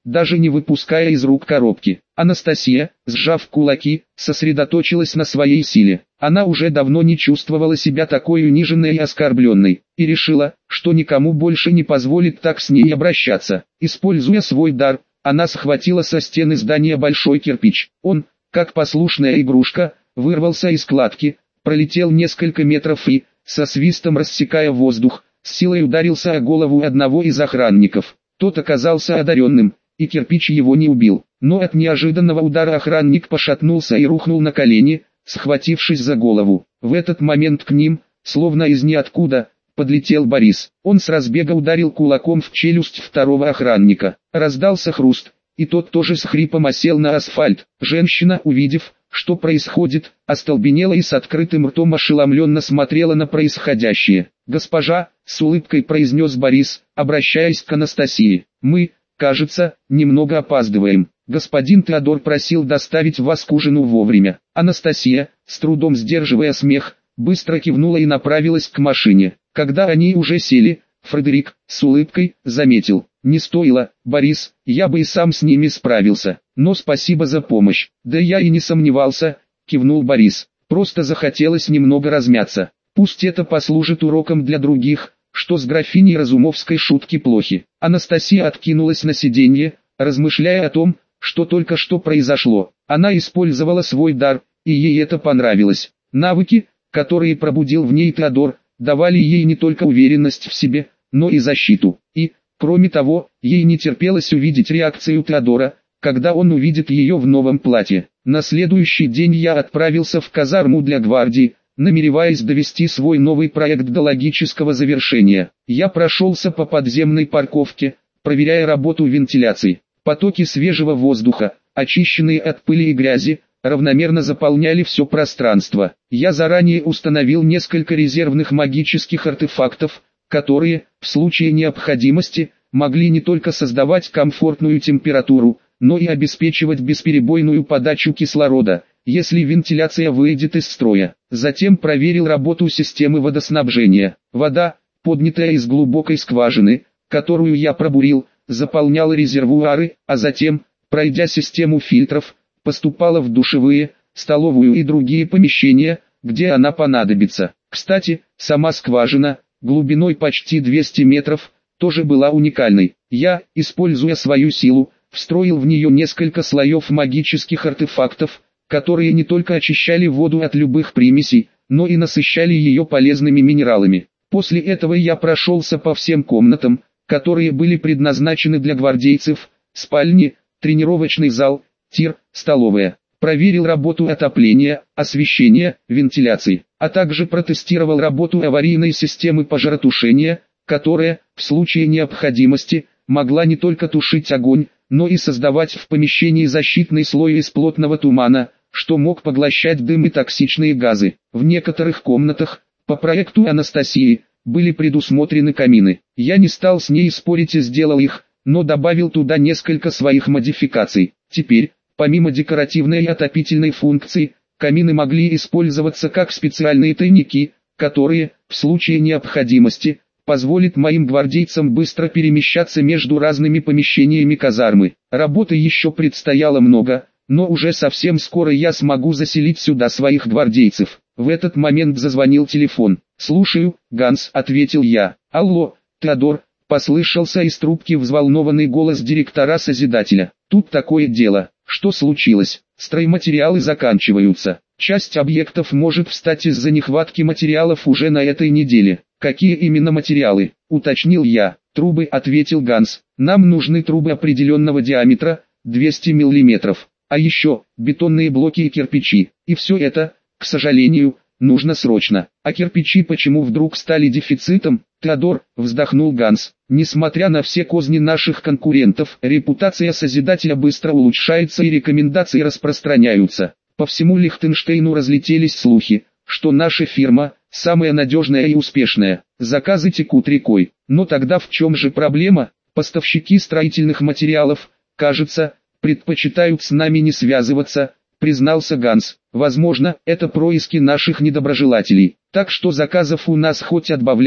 даже не выпуская из рук коробки. Анастасия, сжав кулаки, сосредоточилась на своей силе. Она уже давно не чувствовала себя такой униженной и оскорбленной, и решила, что никому больше не позволит так с ней обращаться. Используя свой дар, она схватила со стены здания большой кирпич. Он, как послушная игрушка, вырвался из кладки, пролетел несколько метров и, со свистом рассекая воздух, с силой ударился о голову одного из охранников. Тот оказался одаренным, и кирпич его не убил. Но от неожиданного удара охранник пошатнулся и рухнул на колени, схватившись за голову. В этот момент к ним, словно из ниоткуда, подлетел Борис. Он с разбега ударил кулаком в челюсть второго охранника. Раздался хруст, и тот тоже с хрипом осел на асфальт. Женщина, увидев, что происходит, остолбенела и с открытым ртом ошеломленно смотрела на происходящее. «Госпожа», — с улыбкой произнес Борис, обращаясь к Анастасии, — «мы, кажется, немного опаздываем. Господин Теодор просил доставить вас к ужину вовремя». Анастасия, с трудом сдерживая смех, быстро кивнула и направилась к машине. Когда они уже сели, Фредерик, с улыбкой, заметил: «Не стоило, Борис, я бы и сам с ними справился, но спасибо за помощь». «Да я и не сомневался», — кивнул Борис, — «просто захотелось немного размяться. Пусть это послужит уроком для других, что с графиней Разумовской шутки плохи». Анастасия откинулась на сиденье, размышляя о том, что только что произошло. Она использовала свой дар, и ей это понравилось. Навыки, которые пробудил в ней Теодор, давали ей не только уверенность в себе, но и защиту. И, кроме того, ей не терпелось увидеть реакцию Теодора, когда он увидит ее в новом платье. На следующий день я отправился в казарму для гвардии, намереваясь довести свой новый проект до логического завершения. Я прошелся по подземной парковке, проверяя работу вентиляции. Потоки свежего воздуха, очищенные от пыли и грязи, равномерно заполняли все пространство. Я заранее установил несколько резервных магических артефактов, которые, в случае необходимости, могли не только создавать комфортную температуру, но и обеспечивать бесперебойную подачу кислорода, если вентиляция выйдет из строя. Затем проверил работу системы водоснабжения. Вода, поднятая из глубокой скважины, которую я пробурил, заполняла резервуары, а затем, пройдя систему фильтров, поступала в душевые, столовую и другие помещения, где она понадобится. Кстати, сама скважина, глубиной почти 200 метров, тоже была уникальной. Я, используя свою силу, встроил в нее несколько слоев магических артефактов, которые не только очищали воду от любых примесей, но и насыщали ее полезными минералами. После этого я прошелся по всем комнатам, которые были предназначены для гвардейцев: спальни, тренировочный зал, тир, столовая. Проверил работу отопления, освещения, вентиляции, а также протестировал работу аварийной системы пожаротушения, которая, в случае необходимости, могла не только тушить огонь, но и создавать в помещении защитный слой из плотного тумана, что мог поглощать дым и токсичные газы. В некоторых комнатах, по проекту Анастасии, были предусмотрены камины. Я не стал с ней спорить и сделал их, но добавил туда несколько своих модификаций. Теперь, помимо декоративной и отопительной функции, камины могли использоваться как специальные тайники, которые, в случае необходимости, позволят моим гвардейцам быстро перемещаться между разными помещениями казармы. Работы еще предстояло много, но уже совсем скоро я смогу заселить сюда своих гвардейцев. В этот момент зазвонил телефон. «Слушаю, Ганс», — ответил я. «Алло, Теодор», — послышался из трубки взволнованный голос директора-созидателя. «Тут такое дело. Что случилось? Стройматериалы заканчиваются. Часть объектов может встать из-за нехватки материалов уже на этой неделе». «Какие именно материалы?» — уточнил я. «Трубы», — ответил Ганс. «Нам нужны трубы определенного диаметра, 200 мм. А еще, бетонные блоки и кирпичи. И все это, к сожалению, нужно срочно». «А кирпичи почему вдруг стали дефицитом?» «Теодор», — вздохнул Ганс. «Несмотря на все козни наших конкурентов, репутация Созидателя быстро улучшается и рекомендации распространяются. По всему Лихтенштейну разлетелись слухи, что наша фирма – самая надежная и успешная. Заказы текут рекой. Но тогда в чем же проблема? Поставщики строительных материалов, кажется, предпочитают с нами не связываться», – признался Ганс. «Возможно, это происки наших недоброжелателей. Так что заказов у нас хоть отбавляй,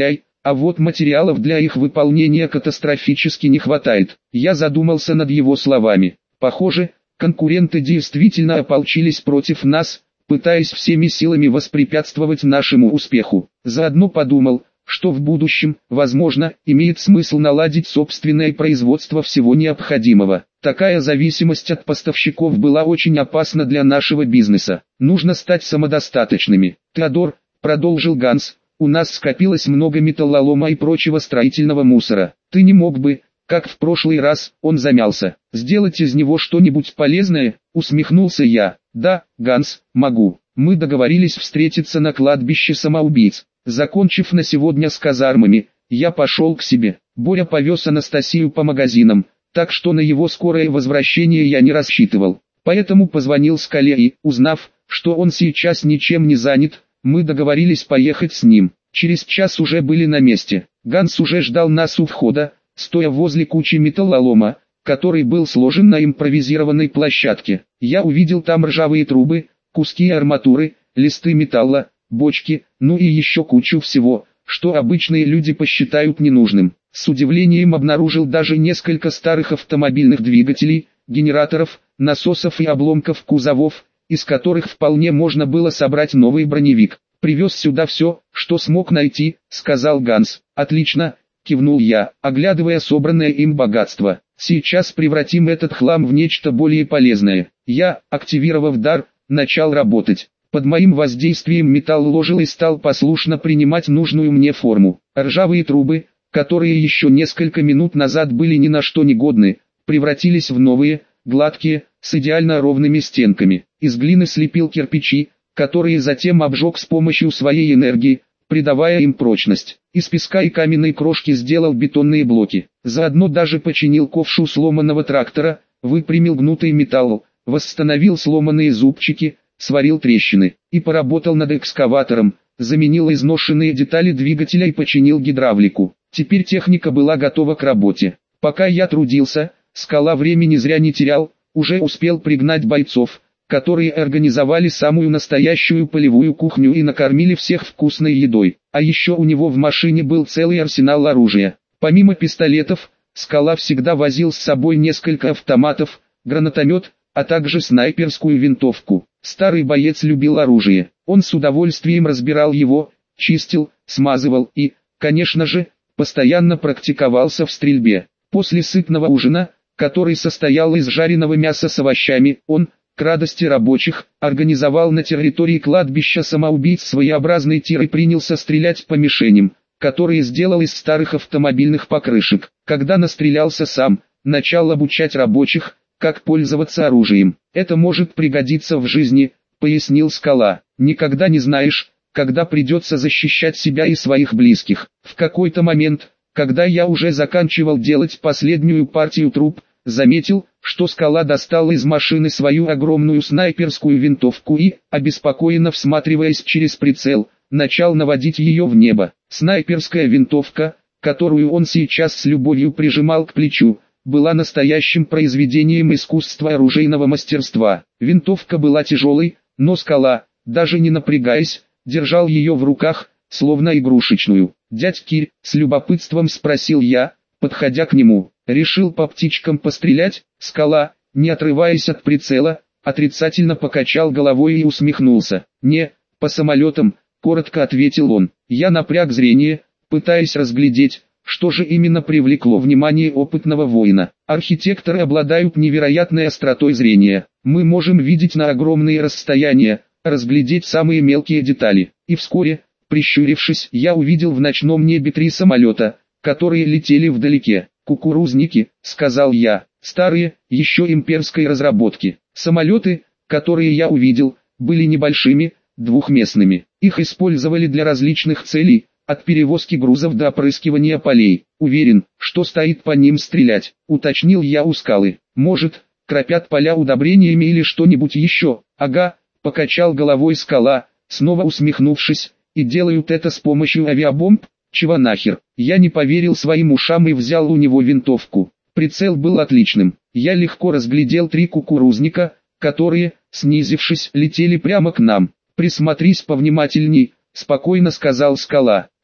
а вот материалов для их выполнения катастрофически не хватает. Я задумался над его словами. Похоже, конкуренты действительно ополчились против нас, пытаясь всеми силами воспрепятствовать нашему успеху. Заодно подумал, что в будущем, возможно, имеет смысл наладить собственное производство всего необходимого. Такая зависимость от поставщиков была очень опасна для нашего бизнеса. Нужно стать самодостаточными. Теодор, продолжил Ганс, у нас скопилось много металлолома и прочего строительного мусора. Ты не мог бы, как в прошлый раз, он замялся, сделать из него что-нибудь полезное? Усмехнулся я. Да, Ганс, могу. Мы договорились встретиться на кладбище самоубийц. Закончив на сегодня с казармами, я пошел к себе. Боря повез Анастасию по магазинам, так что на его скорое возвращение я не рассчитывал. Поэтому позвонил Скале и, узнав, что он сейчас ничем не занят, мы договорились поехать с ним. Через час уже были на месте. Ганс уже ждал нас у входа, стоя возле кучи металлолома, который был сложен на импровизированной площадке. Я увидел там ржавые трубы, куски арматуры, листы металла, бочки, ну и еще кучу всего, что обычные люди посчитают ненужным. С удивлением обнаружил даже несколько старых автомобильных двигателей, генераторов, насосов и обломков кузовов, из которых вполне можно было собрать новый броневик. «Привез сюда все, что смог найти», — сказал Ганс. «Отлично», — кивнул я, оглядывая собранное им богатство. «Сейчас превратим этот хлам в нечто более полезное». Я, активировав дар, начал работать. Под моим воздействием металл ложил и стал послушно принимать нужную мне форму. Ржавые трубы, которые еще несколько минут назад были ни на что не годны, превратились в новые, гладкие, с идеально ровными стенками. Из глины слепил кирпичи, которые затем обжег с помощью своей энергии, придавая им прочность. Из песка и каменной крошки сделал бетонные блоки. Заодно даже починил ковшу сломанного трактора, выпрямил гнутый металл, восстановил сломанные зубчики, сварил трещины и поработал над экскаватором, заменил изношенные детали двигателя и починил гидравлику. Теперь техника была готова к работе. Пока я трудился, Скала времени зря не терял, уже успел пригнать бойцов, которые организовали самую настоящую полевую кухню и накормили всех вкусной едой. А еще у него в машине был целый арсенал оружия. Помимо пистолетов, Скала всегда возил с собой несколько автоматов, гранатомет, а также снайперскую винтовку. Старый боец любил оружие. Он с удовольствием разбирал его, чистил, смазывал и, конечно же, постоянно практиковался в стрельбе. После сытного ужина, который состоял из жареного мяса с овощами, он, к радости рабочих, организовал на территории кладбища самоубийц своеобразный тир и принялся стрелять по мишеням, которые сделал из старых автомобильных покрышек. Когда настрелялся сам, начал обучать рабочих, как пользоваться оружием. «Это может пригодиться в жизни», — пояснил Скала. «Никогда не знаешь, когда придется защищать себя и своих близких». В какой-то момент, когда я уже заканчивал делать последнюю партию труб, заметил, что Скала достал из машины свою огромную снайперскую винтовку и, обеспокоенно всматриваясь через прицел, начал наводить ее в небо. Снайперская винтовка, которую он сейчас с любовью прижимал к плечу, была настоящим произведением искусства оружейного мастерства. Винтовка была тяжелой, но Скала, даже не напрягаясь, держал ее в руках, словно игрушечную. «Дядь Кирь», — с любопытством спросил я, подходя к нему, — «решил по птичкам пострелять?» Скала, не отрываясь от прицела, отрицательно покачал головой и усмехнулся. «Не, по самолетам», — коротко ответил он. Я напряг зрение, пытаясь разглядеть, что же именно привлекло внимание опытного воина. Архитекторы обладают невероятной остротой зрения. Мы можем видеть на огромные расстояния, разглядеть самые мелкие детали. И вскоре, прищурившись, я увидел в ночном небе 3 самолета, которые летели вдалеке. «Кукурузники», — сказал я, — «старые, еще имперской разработки». Самолеты, которые я увидел, были небольшими, двухместными. Их использовали для различных целей, от перевозки грузов до опрыскивания полей. «Уверен, что стоит по ним стрелять», — уточнил я у Скалы. «Может, кропят поля удобрениями или что-нибудь еще?» «Ага», — покачал головой Скала, снова усмехнувшись, «и делают это с помощью авиабомб? Чего нахер?» Я не поверил своим ушам и взял у него винтовку. Прицел был отличным. Я легко разглядел 3 кукурузника, которые, снизившись, летели прямо к нам. «Присмотрись повнимательней», — спокойно сказал Скала.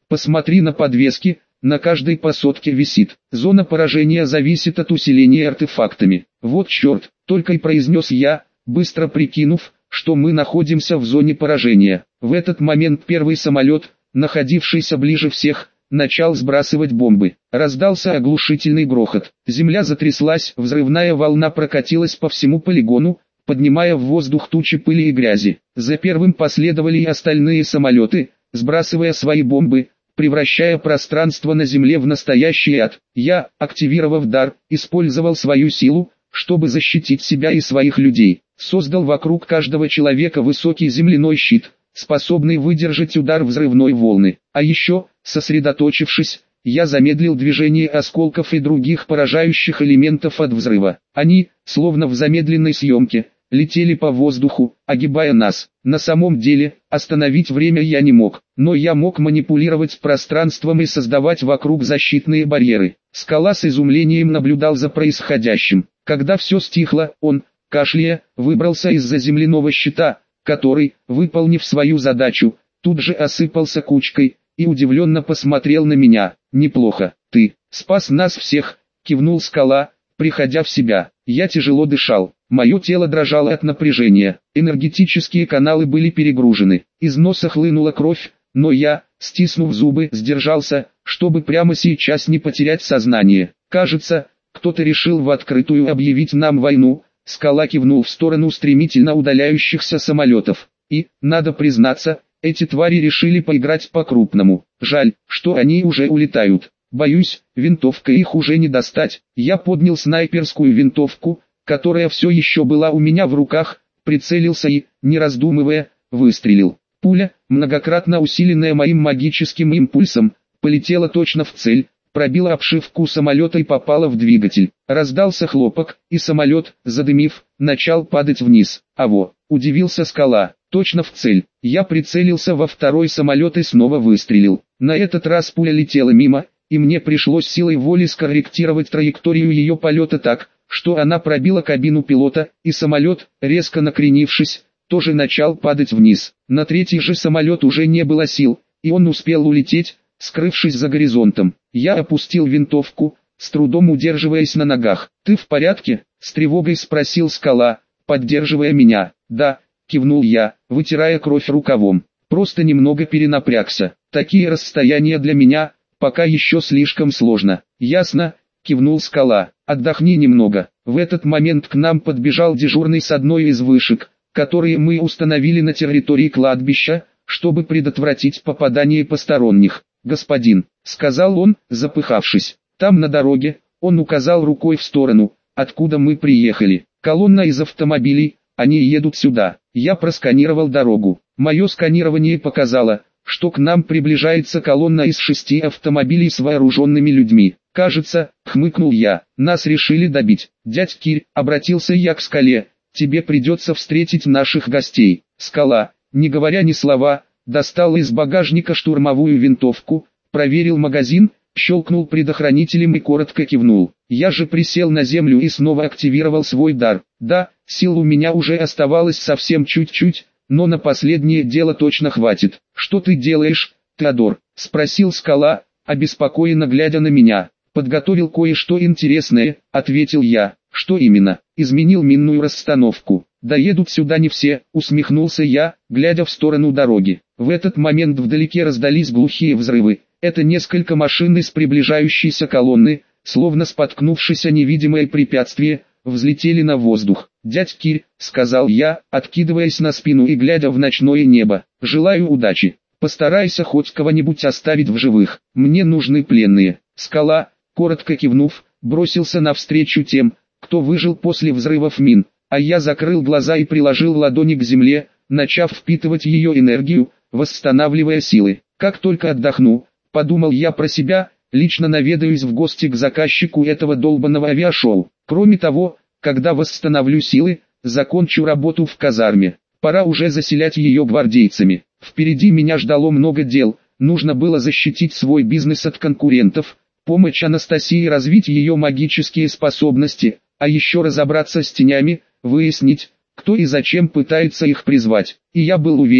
Посмотри на подвески, на каждой по сотке висит. Зона поражения зависит от усиления артефактами. Вот черт, только и произнес я, быстро прикинув, что мы находимся в зоне поражения. В этот момент первый самолет, находившийся ближе всех, начал сбрасывать бомбы. Раздался оглушительный грохот. Земля затряслась, взрывная волна прокатилась по всему полигону, поднимая в воздух тучи пыли и грязи. За первым последовали и остальные самолеты, сбрасывая свои бомбы, превращая пространство на земле в настоящий ад. Я, активировав дар, использовал свою силу, чтобы защитить себя и своих людей. Создал вокруг каждого человека высокий земляной щит, способный выдержать удар взрывной волны. А еще, сосредоточившись, я замедлил движение осколков и других поражающих элементов от взрыва. Они, словно в замедленной съемке, летели по воздуху, огибая нас. На самом деле, остановить время я не мог, но я мог манипулировать пространством и создавать вокруг защитные барьеры. Скала с изумлением наблюдал за происходящим. Когда все стихло, он, кашляя, выбрался из-за земляного щита, который, выполнив свою задачу, тут же осыпался кучкой, и удивленно посмотрел на меня. «Неплохо, ты спас нас всех», — кивнул Скала, приходя в себя. Я тяжело дышал, мое тело дрожало от напряжения, энергетические каналы были перегружены, из носа хлынула кровь, но я, стиснув зубы, сдержался, чтобы прямо сейчас не потерять сознание. «Кажется, кто-то решил в открытую объявить нам войну», — Скала кивнул в сторону стремительно удаляющихся самолетов. «И, надо признаться, эти твари решили поиграть по-крупному. Жаль, что они уже улетают. Боюсь, винтовкой их уже не достать». Я поднял снайперскую винтовку, которая все еще была у меня в руках, прицелился и, не раздумывая, выстрелил. Пуля, многократно усиленная моим магическим импульсом, полетела точно в цель, пробила обшивку самолета и попала в двигатель. Раздался хлопок, и самолет, задымив, начал падать вниз. «Аво!» – удивился Скала. «Точно в цель». Я прицелился во второй самолет и снова выстрелил. На этот раз пуля летела мимо, и мне пришлось силой воли скорректировать траекторию ее полета так, что она пробила кабину пилота, и самолет, резко накренившись, тоже начал падать вниз. На третий же самолет уже не было сил, и он успел улететь, скрывшись за горизонтом. Я опустил винтовку, с трудом удерживаясь на ногах. «Ты в порядке?» — с тревогой спросил Скала, поддерживая меня. «Да», — кивнул я, вытирая кровь рукавом. «Просто немного перенапрягся. Такие расстояния для меня, пока еще слишком сложно». «Ясно», — кивнул Скала. «Отдохни немного». В этот момент к нам подбежал дежурный с одной из вышек, которые мы установили на территории кладбища, чтобы предотвратить попадание посторонних. «Господин», — сказал он, запыхавшись, — «там на дороге», — он указал рукой в сторону, откуда мы приехали. «Колонна из автомобилей, они едут сюда». Я просканировал дорогу. Мое сканирование показало, что к нам приближается колонна из 6 автомобилей с вооруженными людьми. «Кажется», — хмыкнул я, — «нас решили добить». «Дядь Кирь», — обратился я к Скале, — «тебе придется встретить наших гостей». Скала, не говоря ни слова, достал из багажника штурмовую винтовку, проверил магазин, щелкнул предохранителем и коротко кивнул. Я же присел на землю и снова активировал свой дар. Да, сил у меня уже оставалось совсем чуть-чуть, но на последнее дело точно хватит. «Что ты делаешь, Теодор?» — спросил Скала, обеспокоенно глядя на меня. «Подготовил кое-что интересное», — ответил я. «Что именно?» «Изменил минную расстановку». «Доедут сюда не все», — усмехнулся я, глядя в сторону дороги. В этот момент вдалеке раздались глухие взрывы. Это несколько машин из приближающейся колонны, словно споткнувшись о невидимое препятствие, взлетели на воздух. «Дядь Кирь», — сказал я, откидываясь на спину и глядя в ночное небо, — «желаю удачи. Постарайся хоть кого-нибудь оставить в живых. Мне нужны пленные». Скала, коротко кивнув, бросился навстречу тем, кто выжил после взрывов мин, а я закрыл глаза и приложил ладони к земле, начав впитывать ее энергию, восстанавливая силы. «Как только отдохну», — подумал я про себя, — лично наведаюсь в гости к заказчику этого долбанного авиашоу. Кроме того, когда восстановлю силы, закончу работу в казарме. Пора уже заселять ее гвардейцами. Впереди меня ждало много дел, нужно было защитить свой бизнес от конкурентов, помочь Анастасии развить ее магические способности, а еще разобраться с тенями, выяснить, кто и зачем пытается их призвать. И я был уверен,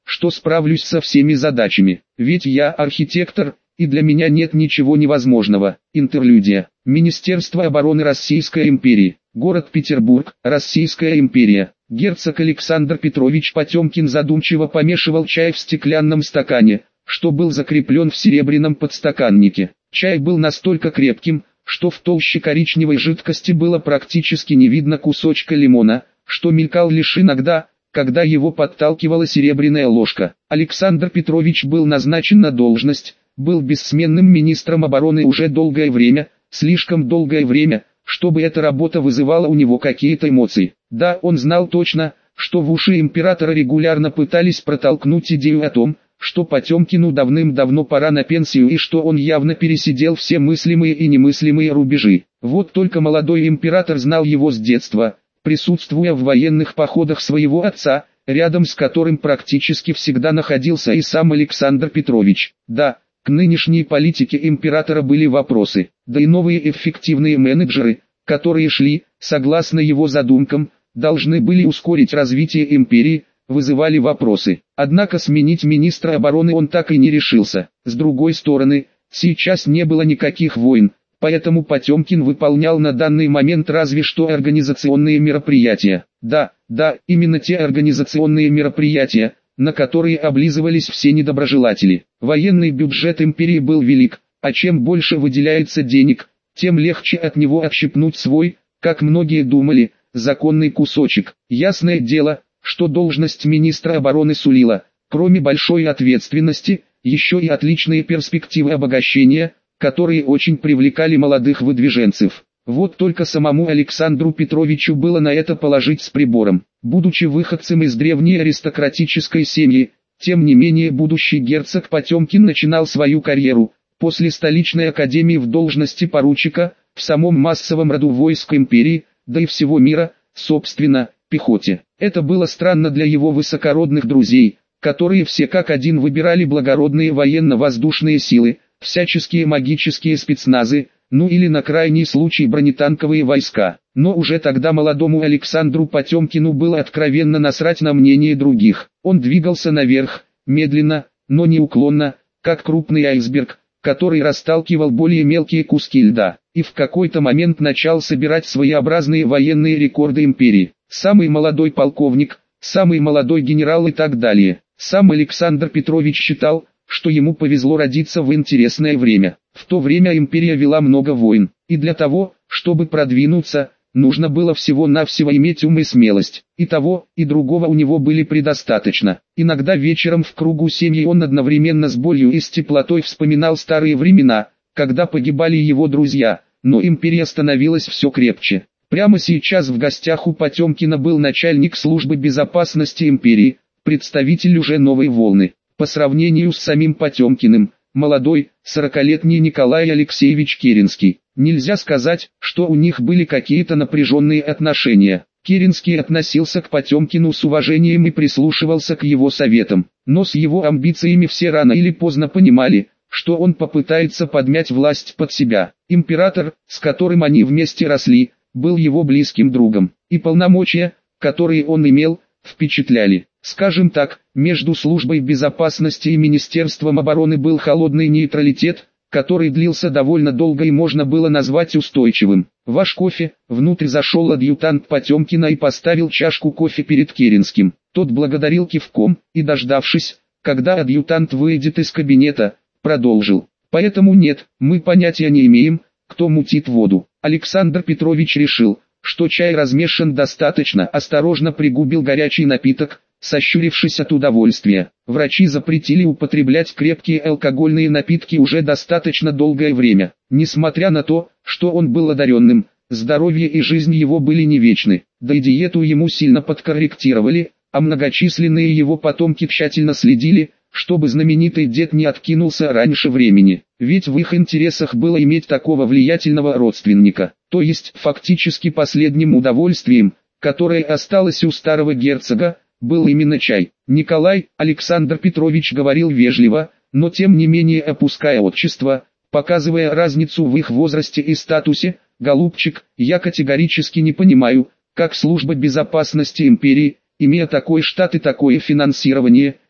что справлюсь со всеми задачами, ведь я архитектор, и для меня нет ничего невозможного. Интерлюдия. Министерство обороны Российской империи. Город Петербург, Российская империя. Герцог Александр Петрович Потемкин задумчиво помешивал чай в стеклянном стакане, что был закреплен в серебряном подстаканнике. Чай был настолько крепким, что в толще коричневой жидкости было практически не видно кусочка лимона, что мелькал лишь иногда, когда его подталкивала серебряная ложка. Александр Петрович был назначен на должность, был бессменным министром обороны уже долгое время, слишком долгое время, чтобы эта работа вызывала у него какие-то эмоции. Да, он знал точно, что в уши императора регулярно пытались протолкнуть идею о том, что Потемкину давным-давно пора на пенсию и что он явно пересидел все мыслимые и немыслимые рубежи. Вот только молодой император знал его с детства, присутствуя в военных походах своего отца, рядом с которым практически всегда находился и сам Александр Петрович. Да, к нынешней политике императора были вопросы, да и новые эффективные менеджеры, которые шли, согласно его задумкам, должны были ускорить развитие империи, вызывали вопросы. Однако сменить министра обороны он так и не решился. С другой стороны, сейчас не было никаких войн, поэтому Потемкин выполнял на данный момент разве что организационные мероприятия. Да, именно те организационные мероприятия, на которые облизывались все недоброжелатели. Военный бюджет империи был велик, а чем больше выделяется денег, тем легче от него отщипнуть свой, как многие думали, законный кусочек. Ясное дело, что должность министра обороны сулила, кроме большой ответственности, еще и отличные перспективы обогащения, которые очень привлекали молодых выдвиженцев. Вот только самому Александру Петровичу было на это положить с прибором. Будучи выходцем из древней аристократической семьи, тем не менее будущий герцог Потемкин начинал свою карьеру, после столичной академии в должности поручика, в самом массовом роду войск империи, да и всего мира, собственно, пехоте. Это было странно для его высокородных друзей, которые все как один выбирали благородные военно-воздушные силы, всяческие магические спецназы, ну или на крайний случай бронетанковые войска. Но уже тогда молодому Александру Потемкину было откровенно насрать на мнение других. Он двигался наверх, медленно, но неуклонно, как крупный айсберг, который расталкивал более мелкие куски льда, и в какой-то момент начал собирать своеобразные военные рекорды империи. Самый молодой полковник, самый молодой генерал и так далее. Сам Александр Петрович считал, что ему повезло родиться в интересное время. В то время империя вела много войн, и для того, чтобы продвинуться, нужно было всего-навсего иметь ум и смелость. И того, и другого у него были предостаточно. Иногда вечером в кругу семьи он одновременно с болью и с теплотой вспоминал старые времена, когда погибали его друзья, но империя становилась все крепче. Прямо сейчас в гостях у Потемкина был начальник службы безопасности империи, представитель уже новой волны. По сравнению с самим Потемкиным, молодой, 40-летний Николай Алексеевич Керенский. Нельзя сказать, что у них были какие-то напряженные отношения. Керенский относился к Потемкину с уважением и прислушивался к его советам. Но с его амбициями все рано или поздно понимали, что он попытается подмять власть под себя. Император, с которым они вместе росли, был его близким другом. И полномочия, которые он имел, впечатляли. Скажем так, между службой безопасности и Министерством обороны был холодный нейтралитет, который длился довольно долго и можно было назвать устойчивым. «Ваш кофе», внутрь зашел адъютант Потемкина и поставил чашку кофе перед Керенским. Тот благодарил кивком, и дождавшись, когда адъютант выйдет из кабинета, продолжил. «Поэтому нет, мы понятия не имеем, кто мутит воду». Александр Петрович решил, что чай размешан достаточно, осторожно пригубил горячий напиток, сощурившись от удовольствия. Врачи запретили употреблять крепкие алкогольные напитки уже достаточно долгое время. Несмотря на то, что он был одаренным, здоровье и жизнь его были не вечны, да и диету ему сильно подкорректировали, а многочисленные его потомки тщательно следили, чтобы знаменитый дед не откинулся раньше времени. Ведь в их интересах было иметь такого влиятельного родственника, то есть фактически последним удовольствием, которое осталось у старого герцога, был именно чай. Николай Александр Петрович говорил вежливо, но тем не менее опуская отчество, показывая разницу в их возрасте и статусе. «Голубчик, я категорически не понимаю, как служба безопасности империи, имея такой штат и такое финансирование,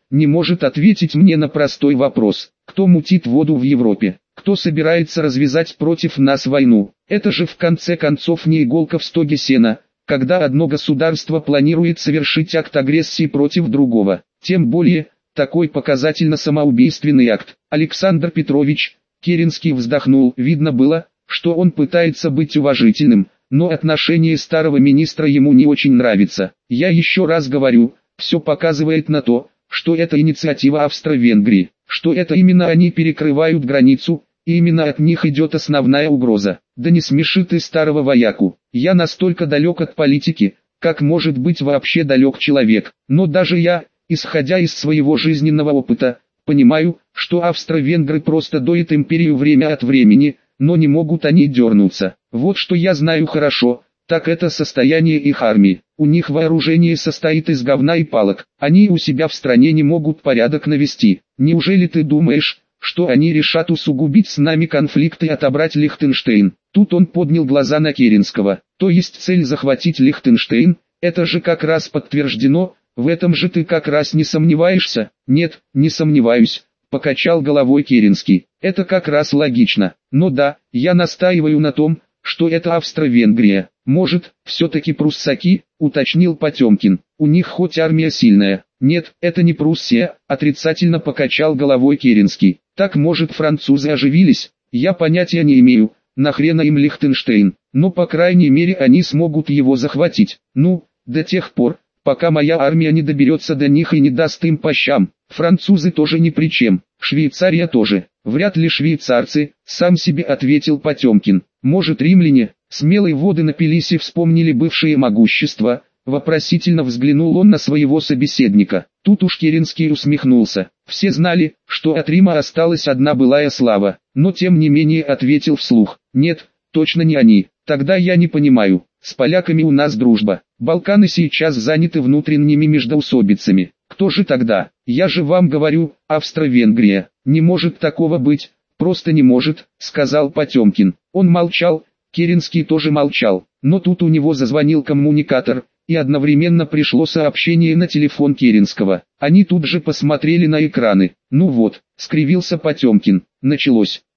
не может ответить мне на простой вопрос. Кто мутит воду в Европе? Кто собирается развязать против нас войну? Это же в конце концов не иголка в стоге сена, когда одно государство планирует совершить акт агрессии против другого. Тем более, такой показательно самоубийственный акт. Александр Петрович, Керенский вздохнул. Видно было, что он пытается быть уважительным, но отношение старого министра ему не очень нравится. Я еще раз говорю, все показывает на то, что это инициатива Австро-Венгрии, что это именно они перекрывают границу, и именно от них идет основная угроза. Да не смеши ты старого вояку, я настолько далек от политики, как может быть вообще далек человек, но даже я, исходя из своего жизненного опыта, понимаю, что австро-венгры просто доят империю время от времени, но не могут они дернуться. Вот что я знаю хорошо, так это состояние их армии. У них вооружение состоит из говна и палок, они у себя в стране не могут порядок навести. Неужели ты думаешь, что они решат усугубить с нами конфликт и отобрать Лихтенштейн? Тут он поднял глаза на Керенского. То есть цель захватить Лихтенштейн, это же как раз подтверждено, в этом же ты как раз не сомневаешься? Нет, не сомневаюсь, покачал головой Керенский. Это как раз логично. Но да, я настаиваю на том, что это Австро-Венгрия. Может, все-таки пруссаки, уточнил Потемкин. У них хоть армия сильная. Нет, это не Пруссия, отрицательно покачал головой Керенский. Так может французы оживились? Я понятия не имею, нахрена им Лихтенштейн. Но по крайней мере они смогут его захватить. Ну, до тех пор, пока моя армия не доберется до них и не даст им по щам. Французы тоже ни при чем, Швейцария тоже. Вряд ли швейцарцы, сам себе ответил Потемкин. Может римляне, смелые воды напились и вспомнили бывшее могущество. Вопросительно взглянул он на своего собеседника. Тут уж Керенский усмехнулся. Все знали, что от Рима осталась одна былая слава, но тем не менее ответил вслух. Нет, точно не они. Тогда я не понимаю, с поляками у нас дружба. Балканы сейчас заняты внутренними междоусобицами. Кто же тогда? Я же вам говорю, Австро-Венгрия. Не может такого быть, просто не может, сказал Потемкин. Он молчал, Керенский тоже молчал, но тут у него зазвонил коммуникатор, и одновременно пришло сообщение на телефон Керенского. Они тут же посмотрели на экраны. Ну вот, скривился Потемкин, началось.